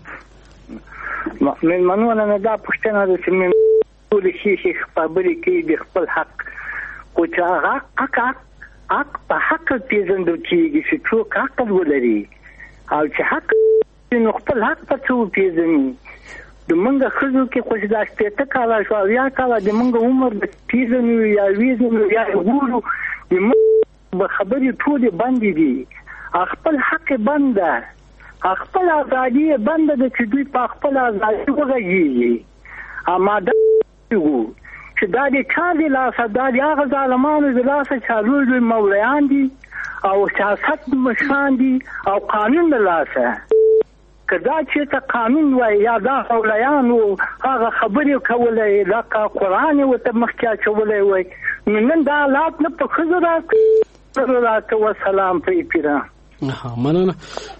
ملمنو نه دا پښتنه د سیمه ټول شي خبرې کوي د خپل حق او چې هغه حق په حق پیژندل کیږي چې څوک حق ولري او چې حق نو خپل حق په څو پیژني د منګه خزو کې خوش داشته ته کاله شو یا کاله د منګه عمر د پیژني یا ویزني یا ګورو د خبرې ټولې بندې دي، خپل حق بند ده، خپل ازادي بند ده چې دوی په خپل ازادي وغږیږي. اماده وو چې دا د چا د لاسه، دا د هغه ظالمانو د لاسه چې لوی مولیان دي او سیاست مشران دي او قانون د لاسه. که دا چې ته قانون وای یا دا مولیان و هغه خبرې کولای لکه قرآن ورته مخکې اچولی وای، نو نن دا حالات نه په ښځو راته وسلام په پیره. مننه.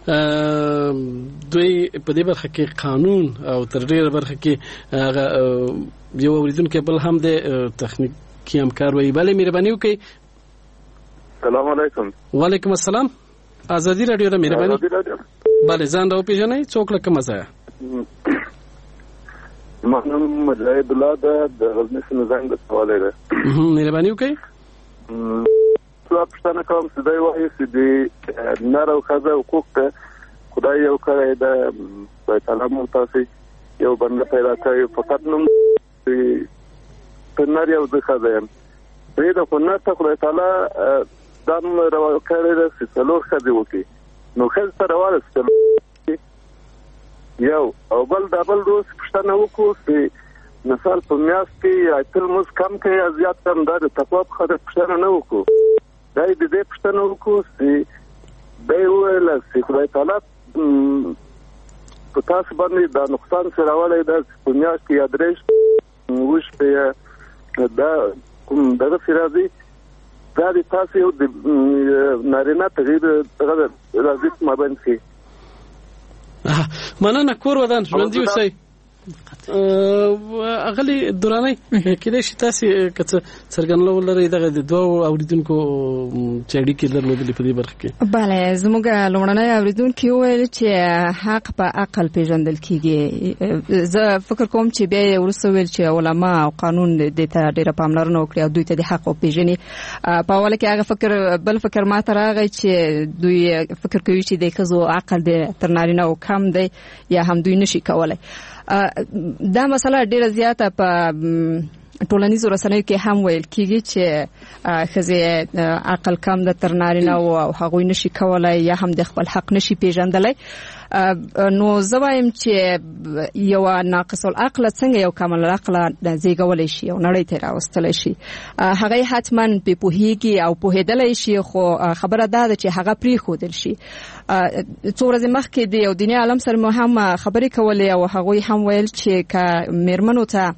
دوی په دې برخه کې قانون او تر ډیره برخه کې یو اوریدونکو بل هم د تخنیکی همکار وي. بله مهرباني وکړئ. السلام علیکم. وعلیکم السلام. ازادي رادیو د مهرباني. بله ځان راو پیژنئ، څوک له کومه ځایه؟ منم مجاهد الله د غزني څخه زنګ درته ده. مهرباني وکړئ. پښتنه کوم چې دوی وایي چې د نر او ښځه حقوق ته خدای یو کړی ده، خدای تعالی مو تاسې یو بنده پیدا کړی، فقط نوم ته نر یو زه ښځه یم. پرېږده خو نر ته خدای تعالی دا نوم روا کړی ده چې څلور ښځې وکړي، نو ښځې ته روا ده چې یو او بل دا بل روز پښتنه وکړو چې مثال په میاشت کې ایتل مز کم کوي یا زیات کم، دا د تقوا په خاطر پښتنه نه وکړو. دا د دې پښتنه وکړو چې دی وویل چې خدای تعالی په تاسو باندې دا نقصان څه راوړی ده چې په میاشت کې یا درې وشپې دا کوم دغسې راځي، دا د تاسو یو د نارینه تغییر راځي په مابین کې. مننه. کور ودان ژوندي اوسئ. اغلی دوراني کله چې تاسو کڅ څرګندول لري دغه د دوه اوریدونکو چړې کې درلودلې په دې برخه کې. bale زموږ لومړنۍ اوریدونکو ویل چې حق په عقل پیژندل کیږي. زه فکر کوم چې به ورسره ویل چې علما او قانون د ته ډیره پاملرنه وکړي او دوی ته د حق او پیژني. په اول کې هغه فکر بل فکر ما ته راغی چې دوی فکر کوي چې د ښځو عقل د تر نارینه او کم دی یا هم دوی نشي کولای. دا مسله ډیره زیاته په ټولنیزو رسنیو کې هم ویل کیږي چې ښځې عقل کم د تر نارینه او هغوی نشي کولای یا هم د خپل حق نشي پیژندلی. نو زه وایم چې یو ناقص العقل څنګه یو کامل العقل زیږولی شي او نړۍ ته راوستلی شي. هغه حتما په پوهیږي او پوهېدلی شي، خو خبره دا ده چې هغه پرېښودل شي. څو ورځې مخکې د یو دیني عالم سره مو هم خبرې کولې او هغوی هم ویل چې که میرمنو ته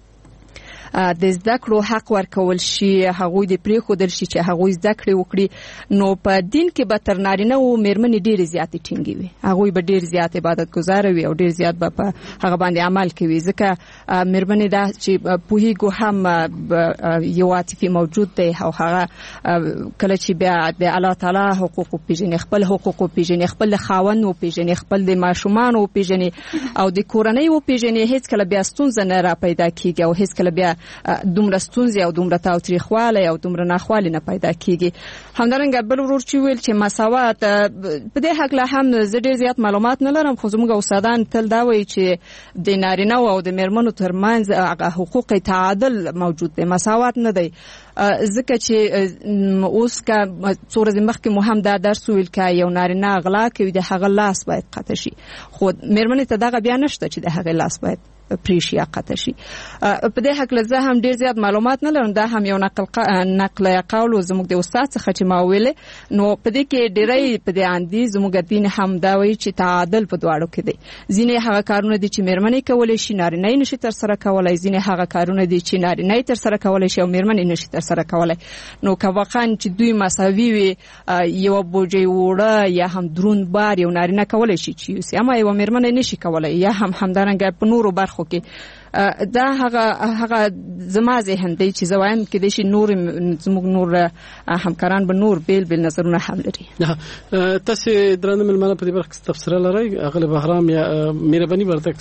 د زده کړو حق ورکول شي، هغوی د پرېښودل شي چې هغوی زده کړې وکړي، نو په دین کې به تر نارینه او میرمنې ډېرې زیاتې ټینګې وي. هغوی به ډېر زیات عبادت ګزاره وي او ډېر زیات به په هغه باندې عمل کوي، ځکه میرمنې دا چې پوهېږو هم یو عاطفي موجود دی او هغه کله چې بیا د الله تعالی حقوق وپېژني، خپل حقوق وپېژني، خپل خاوند وپېژني، خپل د ماشومان وپېژني او د کورنۍ وپېژني، هېڅکله بیا ستونزه نه را پیدا کېږي او هېڅکله بیا دومره ستونزې او دومره تاوتریخوالی او دومره ناخوالي نه پیدا کېږي. همدارنګه بل ورور چې ویل چې مساوات، په دې هکله هم زه ډېر زیات معلومات نه لرم، خو زموږ استادان تل دا وایي چې د نارینه او د میرمنو ترمنځ حقوق تعادل موجود دی، مساوات نه دی. ځکه چې اوس که څو ورځې مخکې مو هم دا درس ویل که یو نارینه غلا کوي د هغه لاس باید قطع شي، خو میرمنې ته دغه بیا نشته چې د هغې لاس باید پریشي یا قطع شي. په دې هکله زه هم ډېر زیات معلومات نه لرم، دا هم یو نقل قول زموږ د استاد څخه چې ما ویلې. نو په دې کې ډېری په دې اندي زموږ دین هم دا وایي چې تعادل په دواړو کې دی. ځینې هغه کارونه دي چې میرمنې کولی شي نارینه یې نشي ترسره کولی، ځینې هغه کارونه دي چې نارینه یې ترسره کولی شي او میرمنې نشي ترسره کولی. نو که واقعا چې دوی مساوي وي، یو بوجۍ وړه یا هم دروند بار یو نارینه کولی شي چې یوسي، اما یو میرمنې نشي کولی، یا هم همدارنګه په نورو برخو کې. دا هغه زما ذهن دی چې زه وایم کېدای شي نور زموږ نور همکاران به نور بیل نظرونه هم لري. تاسو درنه ملمنه په دې برخه کې تفسیر لرئ اغلب بهرام یا مهرباني ورته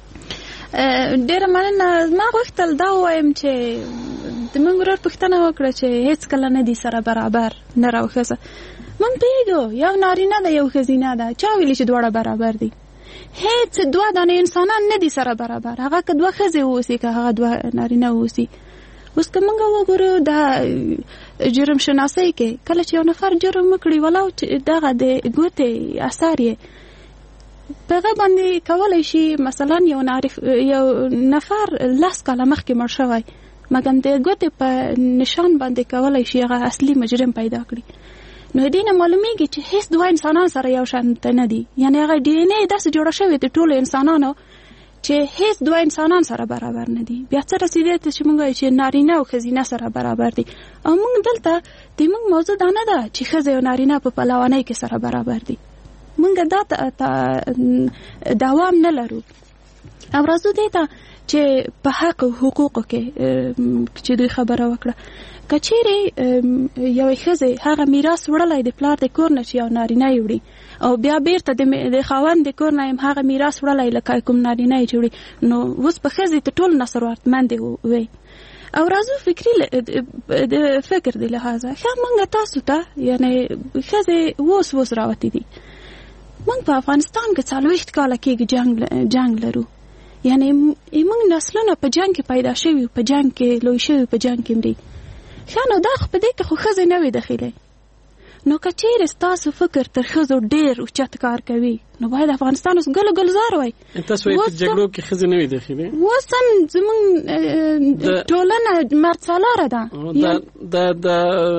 ډیره مننه. ما غوښتل دا وایم چې د موږ ورور پوښتنه وکړه چې هیڅ کله نه دي سره برابر نر او ښځه. موږ پوهېږو یو نارینه ده یو ښځینه ده، چا ویلي چې دواړه برابر دي؟ هیڅ دوه دانه انسانان نه دي سره برابر. هغه که دوه ښځې واوسي که هغه دوه نارینه واوسي، اوس که موږ وګورو د جرم شناسۍ کې کله چې یو نفر جرم وکړي ولو چې دغه د ګوتې اثر یې په هغه باندې کولی شي مثلا یو نفر 10 کاله مخکې مړ شوی مګر د ګوتې په نشان باندې کولی شي هغه اصلي مجرم پیدا کړي نو دې نه معلومیږي چې هیڅ دوه انسانان سره یو شان نه دي یعنی هغه ډي ان اے داسې جوړه شوې د ټولو انسانانو چې هیڅ دوه انسانان سره برابر نه دي بیا څه رسیدې ته چې موږ وایو چې نارینه او ښځینه سره برابر دي او موږ دلته د موږ موضوع دا نه ده چې ښځه او نارینه په پهلوانۍ کې سره برابر دي موږ دا دوام نه لرو او راځو دې ته چې په حق او حقوقو کې چې دوی خبره وکړه که چیرې یوې ښځې هغه میراث وړلی د پلار د کور نه چې یو نارینه یې وړي او بیا بیرته د خاوند د کور نه هم هغه میراث وړلی لکه کوم نارینه یې چې وړي نو اوس په ښځې ته ټول نصراتمندې وي او راځو فکر د لحاظه ښه موږ تاسو ته یعنې ښځې اوس راوتې دي موږ په افغانستان کې 40 کاله کېږي جنګ لرو یعنی موږ نسلونه په جنګ کې پیدا شوي په جنګ کې لوی شوي په جنګ کې مري ښه نو دا خو په دې کې خو ښځې نه وي دخیلې نو که چیرې ستاسو فکر تر ښځو ډېر اوچت کار کوي نو باید افغانستان اوس ګل ګلزار وای تاسو یې په جګړو کې ښځې نه وي دخیلې اوس هم زموږ ټولنه مرد سالاره ده دا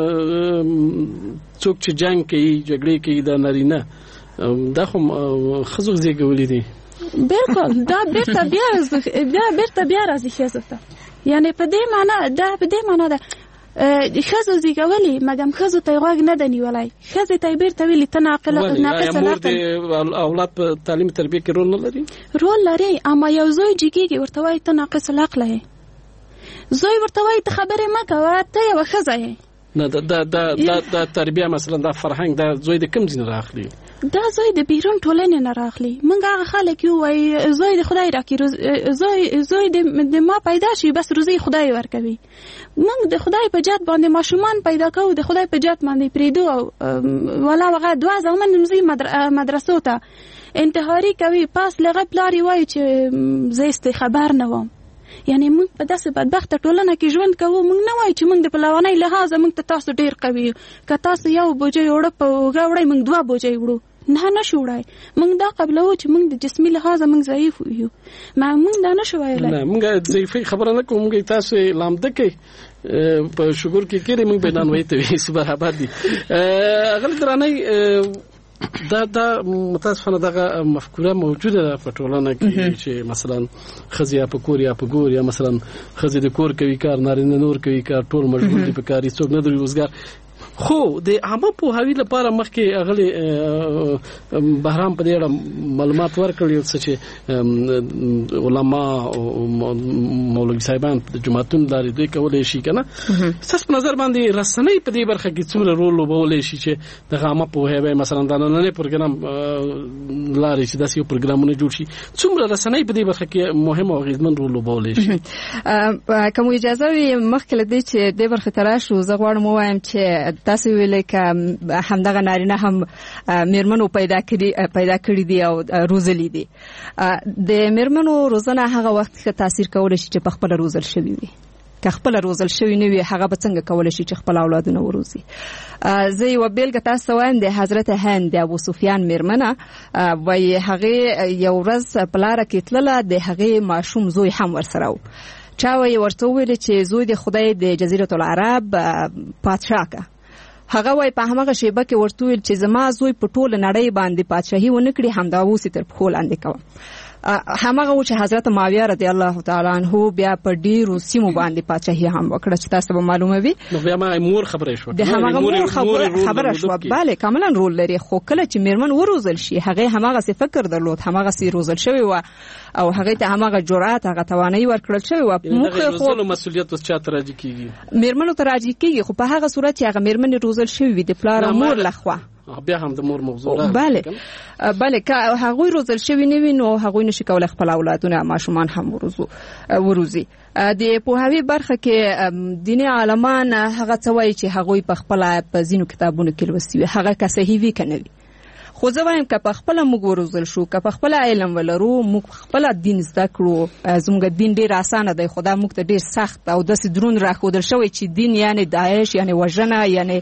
څوک چې جنګ کوي جګړې کوي دا نارینه دا خو ښځو زیږولي دي بالکل دا بیرته بیا راځي ښځو ته یعنی په دې معنا ده ښځو زیږولي مګر ښځو ته یې غوږ نه ده نیولی ښځې ته یې بیرته ویلي ته ناقصه مور د اولاد په تعلیم تربیه کې رول لري اما یو زوی جګیږي ورته وایي ته ناقص العقله یې زوی ورته وایي ته خبرې مه کوه ته یوه ښځه یې نه دا تربیه مثلا دا فرهنګ دا زوی د کوم ځای نه راخلي دا زوی د بیرون ټولنې نه راخلي موږ هغه خلک یو وایي زوی د خدای راکړي زوی د ما پیدا شي بس روزي خدای ورکوي موږ د خدای په جات باندې ماشومان پیدا کوو د خدای په جات باندې پریدو او ولا وغه دوا زمون نمزي مدرسو ته انتحاري کوي پاس لغه پلاری وایي چې زه خبر نه وم یعنی موږ په داسې بدبخته ټولنه کې ژوند کوو موږ نه وایو چې موږ د پهلوانۍ لحاظه موږ ته تاسو ډېر قوي یو که تاسو یو بوجۍ اوړه په اوږه وړئ موږ 2 بوجۍ وړو نشو وړای موږ دا قبلو چې موږ د جسمي لحاظه موږ ضعیف یو موږ دا نشو ویلای نه موږ ضعیفي خبره نه کوم موږ تاسو لامده کې په شګور کې کېږي موږ بیان وایي ته صبح آباد دي غل درانه دا متاسفانه دغه مفکوره موجوده ده په ټولنه کې چې مثلا خزیا په کور یا په ګور یا مثلا خزې د کور کوي کار نارینه نور کوي کار ټول مشغول دي په کاري څوک نه دی روزګار خو د عامه پوهاوی لپاره مخکې اغلی بهرام په دې اړه معلومات ورکړي چې علما او مولوی صاحبان د جماعتونو لاري دوی کولای شي کنه تاسو په نظر باندې رسنۍ په دې برخه کې څومره رول لوبولی شي چې د عامه پوهاوی مثلا د نن پروګرام لاري چې داسې یو پروګرامونه جوړ شي څومره رسنۍ په دې برخه کې مهم او اغیزمن رول لوبولی شي کوم اجازه وي مخکې لدی چې د برخه تراشو زه غواړم وایم چې تاسو ویلې ک همدغه نارینه هم میرمنو پیدا کړی دي او روزلي دي د میرمنو روزنه هغه وخت کې تاثیر کول شي چې په خپل روزل شوی وي که خپل روزل شوی نه وي هغه به څنګه کول شي چې خپل اولادونه وروزي زه یو بیلګه تاسو وایم د حضرت هند ابو سفیان میرمنه وای هغه یو ورځ پلار کې تلله د هغه ماشوم زوی هم ورسره و چا وی ورته ویل چې زوی د خدای د جزیره العرب پادشاه کا هغه وای په هغه شیبه کې ورته ویل چې زما زوی په ټول نړۍ باندې پادشاهي ونکړي همدا اوس تر پخو لاندې کوم همغه و چې حضرت معاویه رضی الله تعالی عنہ بیا په ډیرو سیمو باندې پادشاهي هم وکړه چې تاسو به معلومه وي نو بیا ما مور خبره شو د همغه مور خبره شو bale کاملا رول لري خو کله چې میرمن وروزل شي هغه همغه څه فکر درلود همغه سي روزل شوی و او هغه ته همغه جرأت هغه توانایي ورکړل شوی و موږ خو مسؤلیت اوس چا تراجی کیږي میرمنو تراجی کیږي خو په هغه صورت چې هغه میرمن روزل شوی وي د پلار مور لخوا بیا هم د مور موضوع bale که هغه روزل شوی نه وي نو هغه نشي کولای خپل اولادونه ماشومان هم وروزي د پوهاوی برخه کې دیني عالمان هغه څه وایي چې هغه په خپل په زینو کتابونو کې لوستي وي هغه که صحیح وي کنه وي خو زه وایم که په خپل موږ وروزل شو که په خپل علم ولرو موږ خپل دین زده کړو زموږ دین ډیر اسانه دی خو دا موږ ته ډیر سخت او داسې درون راښودل شوی چې دین یعنی داعش یعنی وژنه یعنی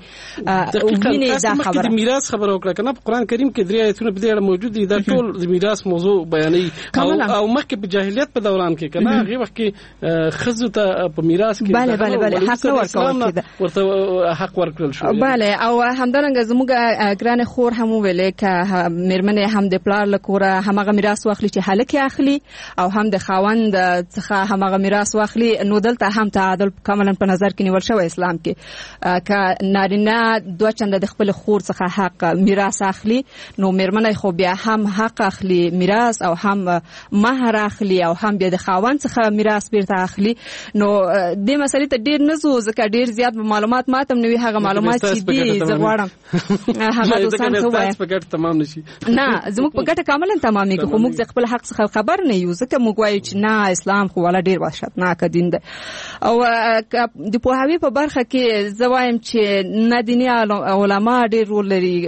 وینې دا خبره د میراث خبره وکړه کنه په قران کریم کې درې آیتونه په دې اړه موجود دي دا ټول د میراث موضوع بیانوي او مخکې په جاهلیت په دوران کې کنه هغه وخت کې خزو ته په میراث کې بله حق ورکول کېده ورته حق ورکړل شو بله او همدارنګه زموږ ګران خور هم ویلې که میرمنې هم د پلار له کوره همغه میراث واخلي چې هلک اخلي او هم د خاوند څخه همغه میراث واخلي نو دلته هم تعادل کاملا په نظر کې نیول شوی اسلام کې که نارینه دوه چنده د خپل خور څخه حق میراث اخلي نو میرمنې خو بیا هم حق اخلي میراث او هم مهر اخلي او هم بیا د خاوند څخه میراث بیرته اخلي نو دې مسلې ته ډیر نزو ځکه ډیر زیات معلومات ماتم نوي هغه معلومات چې دي زه غواړم هغه دوستان ته وایم په ګټه تمام نشي نه زموږ په ګټه کاملا تمامېږي خو موږ خپل حق څخه خبر نه یو ځکه موږ وایو چې نه اسلام خو ولا ډیر وحشتناک دین دی او د پوهاوی په برخه کې زه وایم چې نه دیني علما ډیر رول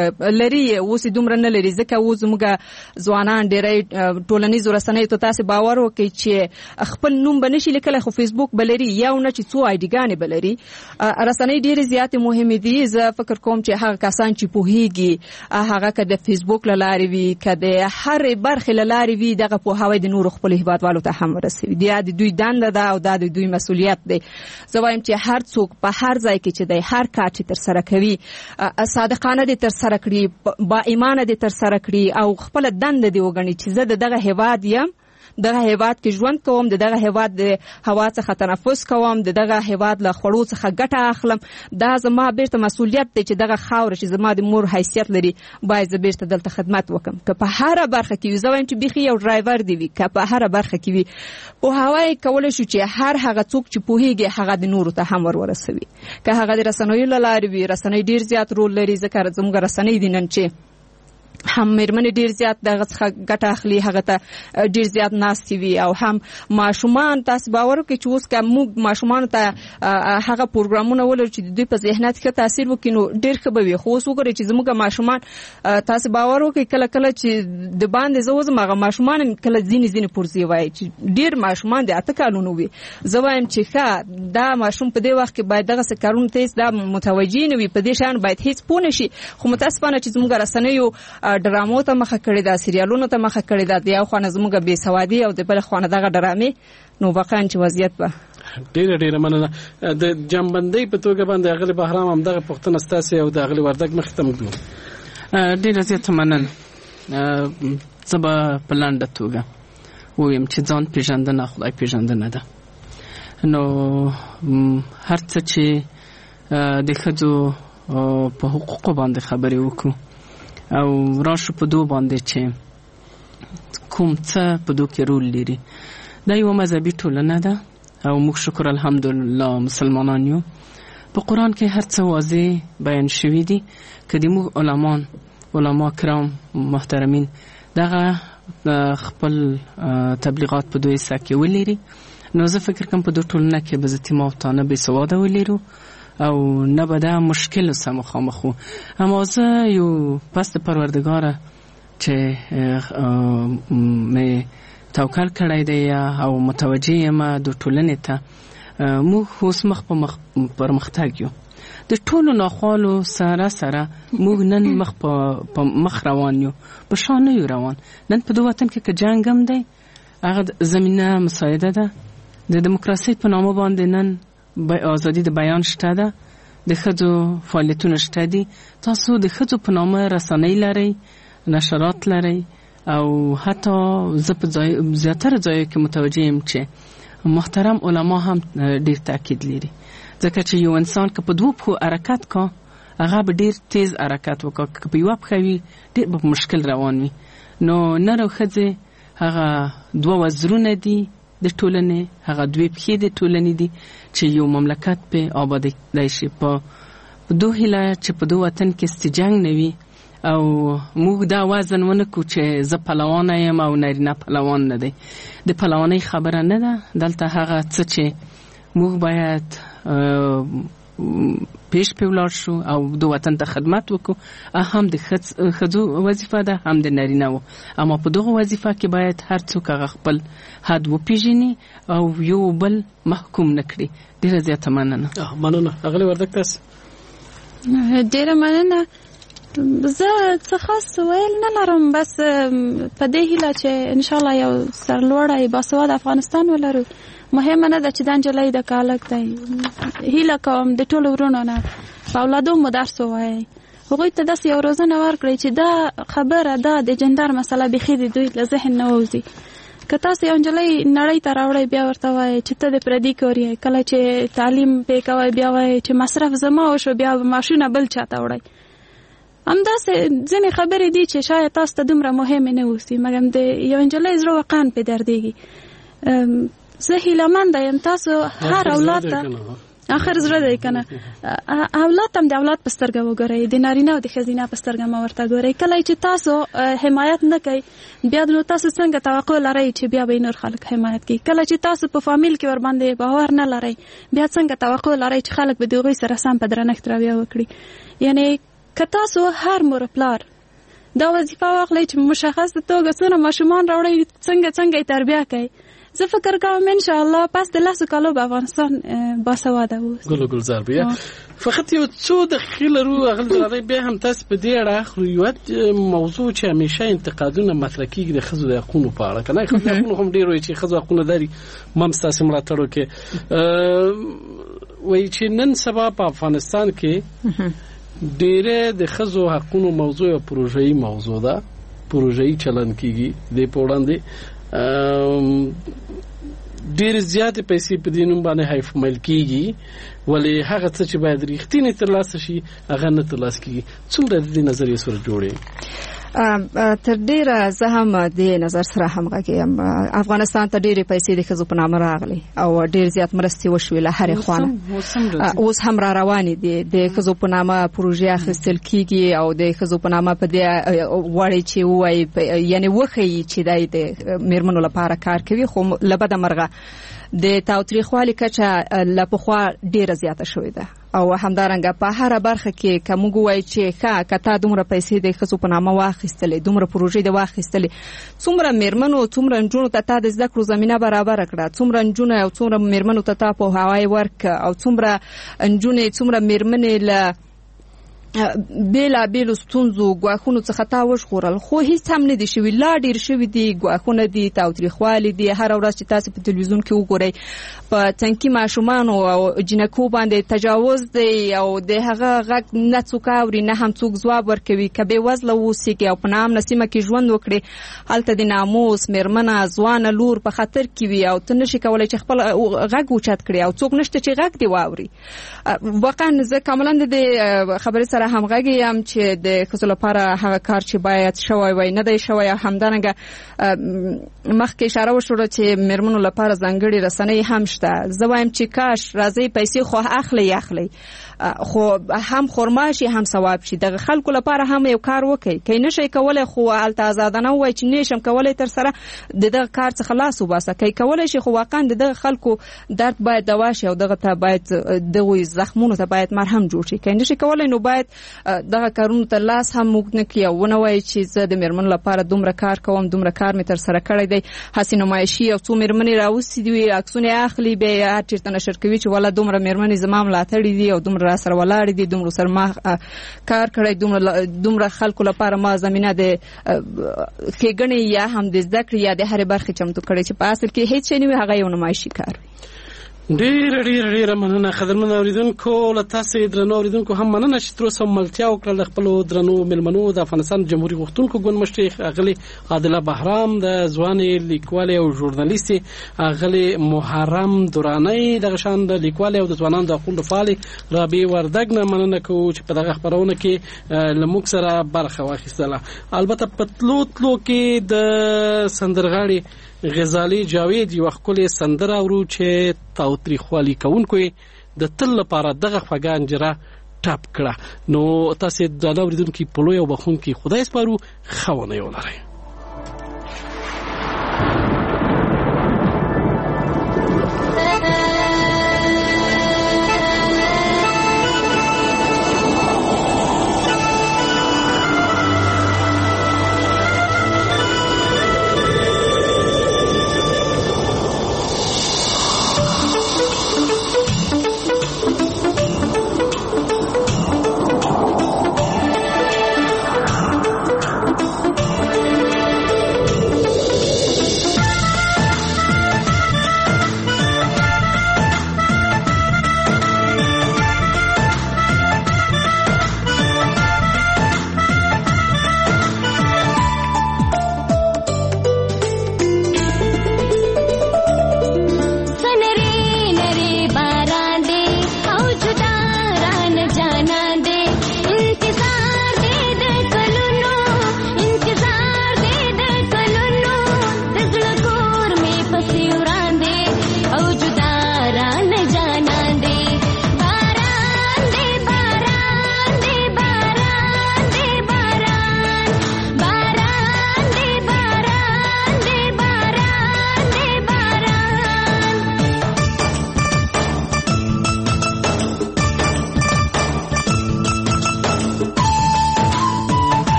لري اوس دومره نه لري ځکه اوس موږ ځوانان ډیری ټولنیزو رسنیو ته تاسو باور وکړئ چې خپل نوم به نشي لیکلی خو فیسبوک به لري یا نه چې څو آی ډي ګانې به لري رسنۍ ډیرې زیاتې مهمې دي زه فکر کوم چې هغه کسان چې پوهیږي هغه که د فیسبوک له لارې وي که د هرې برخې له لارې وي دغه پوهاوی د نورو خپلو هیوادوالو ته هم ورسوي دا د دوی دنده ده او دا د دوی مسؤلیت دی زه وایم چې هر څوک په هر ځای کې چې دی هر کار چې ترسره کوي صادقانه دې ترسره کړي با ایمانه دې ترسره کړي او خپله دنده دې وګڼي چې زه د دغه هیواد یم دغه هیواد کې ژوند کوم دغه هیواد د هوا څخه تنفس کوم دغه هیواد له خوړو څخه ګټه اخلم دا زما بیرته مسؤلیت دی چې دغه خاوره چې زما د مور حیثیت لري باید زه بیرته دلته خدمت وکم که په هر برخه کې وي زه وایم چې بیخي یو ډرایور دی وي که په هر برخه کې وي پوهاوی کولی شو چې هغه څوک چې پوهیږي هغه د نورو ته هم ورسوي که هغه د رسنیو له لارې وي رسنۍ ډیر زیات رول لري ځکه زموږ رسنۍ دي نن چې هم میرمنې ډیر زیات دغه څخه ګټه اخلي هغه ته ډیر زیات ناستې وي او هم ماشومان تاسو باور وکړئ چې اوس که موږ ماشومانو ته هغه پروګرامونه ولرو چې د دوی په ذهنیت ښه تاثیر وکړي نو ډیر ښه به وي خو اوس وګورئ چې زموږ ماشومان تاسو باور وکړئ کله کله چې د باندې زه وځم هغه ماشومان کله ځینې پرزې وایي چې ډیر ماشومان د 8 کالونو وي زه وایم چې ښه دا ماشوم په دې وخت کې باید دغسې کارونو ته هېڅ دا متوجه نه وي په دې شیانو باید هېڅ پوه نه شي خو متاسفانه چې زموږ رسنیو ډرامو ته مخه کړې ده سریالونو ته مخه کړې ده د یو خوا نه زموږ بې سوادي او د بل خوا نه دغه ډرامې نو واقعا چې وضعیت به ډیره مننه د جنبندۍ په توګه باندې اغلی بهرام هم دغه پوښتنه ستاسې او د اغلی وردګ مخې ته موږ ډیره زیاته مننه زه به په لنډه توګه ووایم چې ځان پېژندنه خدای پېژندنه ده نو هر څه چې د ښځو په حقوقو باندې خبرې وکړو او راشو په دو باندې چې کوم څه په دو کې رول لري دا یو مذهبي ټولنه ده او موږ شکر الحمدلله مسلمانان یو په قرآن کې هر څه واضح بیان شوي دي که د موږ علما کرام محترمین دغه خپل تبلیغات په دوی حصه کې ولري نو زه فکر کوم په دو ټولنه کې به زتیماتانه بې سواده ولرو او نه به دا مشکل سره مخامخ وو اما زه یو پس د پروردګاره چې مې توکل کړی دی او متوجه یم د ټولنې ته موږ اوس مخ په پرمختګ یو د ټولو ناخوالو سره موږ نن مخ په مخ روان یو په شان نه یو روان نن په دو وطن کې که جنګ هم دی هغه زمینه مساعده ده د دیموکراسۍ په نامه باندې نن ازادي د بیان شته ده د ښځو فعالیتونه شته دي تاسو د ښځو په نامه رسنۍ لرئ نشرات لرئ او حتی زه په زیاتره ځایو کې متوجه یم چې محترم علما هم ډیر تاکید لري ځکه چې یو انسان که په دوه پښو حرکت کا هغه به ډیر تیز حرکت وکړي که په یوه پښه وي ډیر به مشکل روان وي نو نر او ښځې هغه دوه وزرونه دي د ټولنې هغه دوی پښې د ټولنې دي چې یو مملکت په آبادی شي په دوه هیله چې په دوه وطن کې استجنګ نه وي او موږ دا وزن ونه کو چې زه پهلوانه یم او نارینه پهلوان نه دی د پهلوانۍ خبره نه ده دلته هغه څه چې موږ باید پیش په ولاړ شو او د وطن ته خدمت وکړو هم د ښځو وظیفه ده هم د نارینه‌و اما په دغه وظیفه کې باید هر څوک هغه خپل حد وپیژني او یو بل محکوم نه کړي. ډېره زیاته مننه. اغلې وردګ تاسو ډېره مننه. زه څه خاص ویل نه لرم، بس په دې هیله چې انشاءالله یو سرلوړی باسواده افغانستان ولرو. مهمه نه ده چې دا نجلۍ د کالک دی. هیله کوم د ټولو ورونو نه په اولادو مو درس ووایئ، هغوی ته داسې یو روزنه ورکړئ چې دا خبره دا د جندر مسله بیخي د دوی له ذهن نه ووځي. که تاسو یو نجلۍ نړۍ ته راوړئ بیا ورته وایئ چې ته د پردي کور یې، کله چې تعلیم پې کوئ بیا وایئ چې مصرف زما وشو، بیا ماشونه بل چاته وړئ. همداسې ځینې خبرې دي چې شاید تاسو ته دومره مهمې نه اوسي، مګر د یو نجلۍ زړه واقعا پې دردېږي. زه هیلهمنده یم تاسو هر اولاد ته آخر زړه دی که نه، اولاد ته هم د اولاد په سترګه وګورئ، د نارینه او د ښځینه په سترګه مه ورته ګورئ. کله چې تاسو حمایت نه کوئ بیا نو تاسو څنګه توقع لرئ چې بیا به نور خلک حمایت کوي؟ کله چې تاسو په فامیل کې ورباندې باور نه لرئ بیا څنګه توقع لرئ چې خلک به د هغوی سره سم په درنښت رویه وکړي؟ یعنی که تاسو هر مور پلار دا وظیفه واخلئ چې مشخص توګه څونه ماشومان راوړئ څنګه یې تربیه کوئ، زه فکر کوم ان شاء الله پس د 10 کالو به افغانستان باسواده وي. گلزار بیا فقط یو څو دقیقې لرو اغل درای بیا هم تاسو په دې اړه اخلو یو موضوع چې همیشه انتقادونه مطرح کیږي د ښځو د حقوقو په اړه، کنه ښځو د حقوقو هم ډیر وي چې ښځو حقوق لري مم تاسو ملاتړ وکړي. وایي چې نن سبا په افغانستان کې ډیره د ښځو حقوقو موضوع او پروژې موضوع ده، پروژې چلن کیږي د پوړاندې ډیر زیاتې پیسې په دې نوم باندې حیف مل کیږي، ولی هغه څه چې باید ریښتینی ترلاسه شي هغه نه ترلاسه کیږي. څومره د دې نظریې سره جوړې؟ تر ډیره زه هم د نظر سره همغږی یم. افغانستان ته ډیرې پیسې د ښځو په نامه راغلي او ډیر زیات مرستې وشوې له هرې خوا. اوس هم را روانې دي د ښځو په نامه پروژې اخیستل کیږي او د ښځو په نامه په دې غواړي چې ووایي یعنی وښیي چې دی د میرمنو لپاره کار کوي، خو له بده مرغه د تاوتریخوالي کچه له پخوا ډیره زیاته شوې ده او همدارنګه په هر برخه کې که موږ وایو چې که تا دومره پیسې د ښځو په نامه واخیستلې، دومره پروژې د واخیستلې، څومره میرمنو څومره نجونو ته تا د زده کړو زمینه برابره کړه، څومره نجونو او څومره میرمنو ته تا پوهاوی ورکړه او څومره نجونې څومره میرمنې له بیلابیلو ستونزو ګواښونو څخه تا وژغورل، خو هیڅ هم نه دي شوي. لا ډېر شوي دي، ګواښونه دي، تاوتریخوالي دي. هره ورځ چې تاسو په تلویزیون کې وګورئ په تنکي ماشومانو او جنکو باندې تجاوز دی او د هغه غږ نه څوک اوري نه هم څوک ځواب ورکوي. که بې وزله اوسېږي او په ناامنه سیمه کې ژوند وکړي هلته د ناموس میرمنه ځوانه لور په خطر کې وي او ته نشي کولی چې خپل غږ اوچت کړي او څوک نشته چې غږ دې واوري. واقعا زه کاملا د خبرې سره همغږی یم چې د ښځو لپاره هغه کار چې باید شوی وای نه دی شوی. همدارنګه مخکې اشاره وشوه چې میرمنو لپاره ځانګړي رسنۍ هم شته. زه وایم چې کاش راځي پیسې خو اخلي خو هم خرما شي هم ثواب شي. دغه خلکو لپاره هم یو کار وکړي، که نشي کولی خو هلته ازادانه ووایي چې نشم کولی تر سره د دغه کار څخه لاس وباسه. که کولی شي خو واقعا د دغه خلکو درد باید دوا شي او دغه ته باید دغوی زخمونو ته باید مرهم جوړ شي. که نشي کولی نو باید دغه کارونو ته لاس هم موږ نه کړي او ونه وایي چې زه د میرمنو لپاره دومره کار کوم، دومره کار مې تر سره کړی دی. هسې نمایشي او څو میرمنې راوستې دي، عکسونه اخلي، بیا یې هر چېرته نشر کوي چې والا دومره میرمنې زما ملاتړي دي او دومره را سره ولاړې دي، دومره سره ما کار کړی، دومره خلکو لپاره ما زمینه د ښېګڼې یا هم د زده کړې یا د هرې برخې چمتو کړی چې په اصل کې هیڅ شی نه وي، هغه یو نمایشي کار وي. ډېره مننه قدرمن اوریدونکو. له تاسو درنو اوریدونکو هم مننه چې تر اوسه ملتیا وکړل خپل درنو ملمنو د افغانستان جمهوریت غوښتونکو ګوند مشر اغلی عادله بهرام، د ځوانې لیکوالې او ژورنالیستې اغلی محرم درانی، دغه شان د لیکوالې او د ځوانانو د حقوقو فعال رابعه وردګ نه مننه کوو چې په دغه خبرونه کې لموږ سره برخه واخیستله. البته په تلو کې د سندرغاړي غزالی جاوید یو ښکلې سندره اورو چې تاوتریخوالي کوونکو د تل لپاره دغه خوږه انجره ټاپ کړه. نو تاسو د اوریدونکو په لوی او بخونکي خدای سپارو، خونه یو لرئ.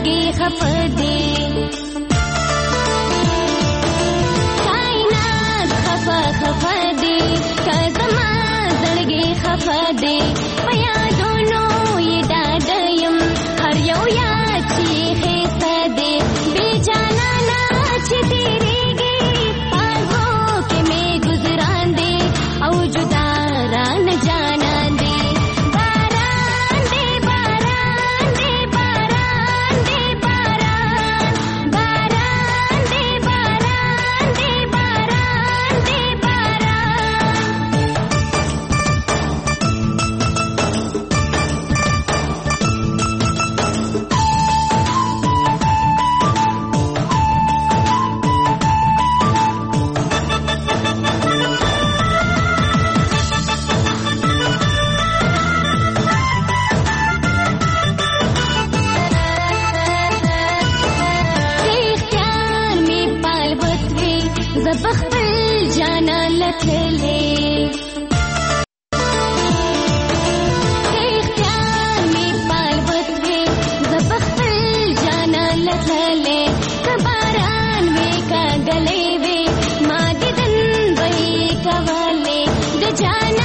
زړګي خفدي کائنات خفدي کزما زړګي خفدي پیا دونو یې ډاډیم هر یو یاد چې خسته دي بے جانا نا چې تیریږي پاغو کې مې گزاران دي او جدا را نه جانان دي باران دي باران دي باران دي باران باران دي باران دي باران دي باران اختیار می پال بتوي زبخل جانا لتلې اختیار می پال بتوي زبخل جانا لتلې کباران وې کا غلې وې ما دې دن وې کواله د جانا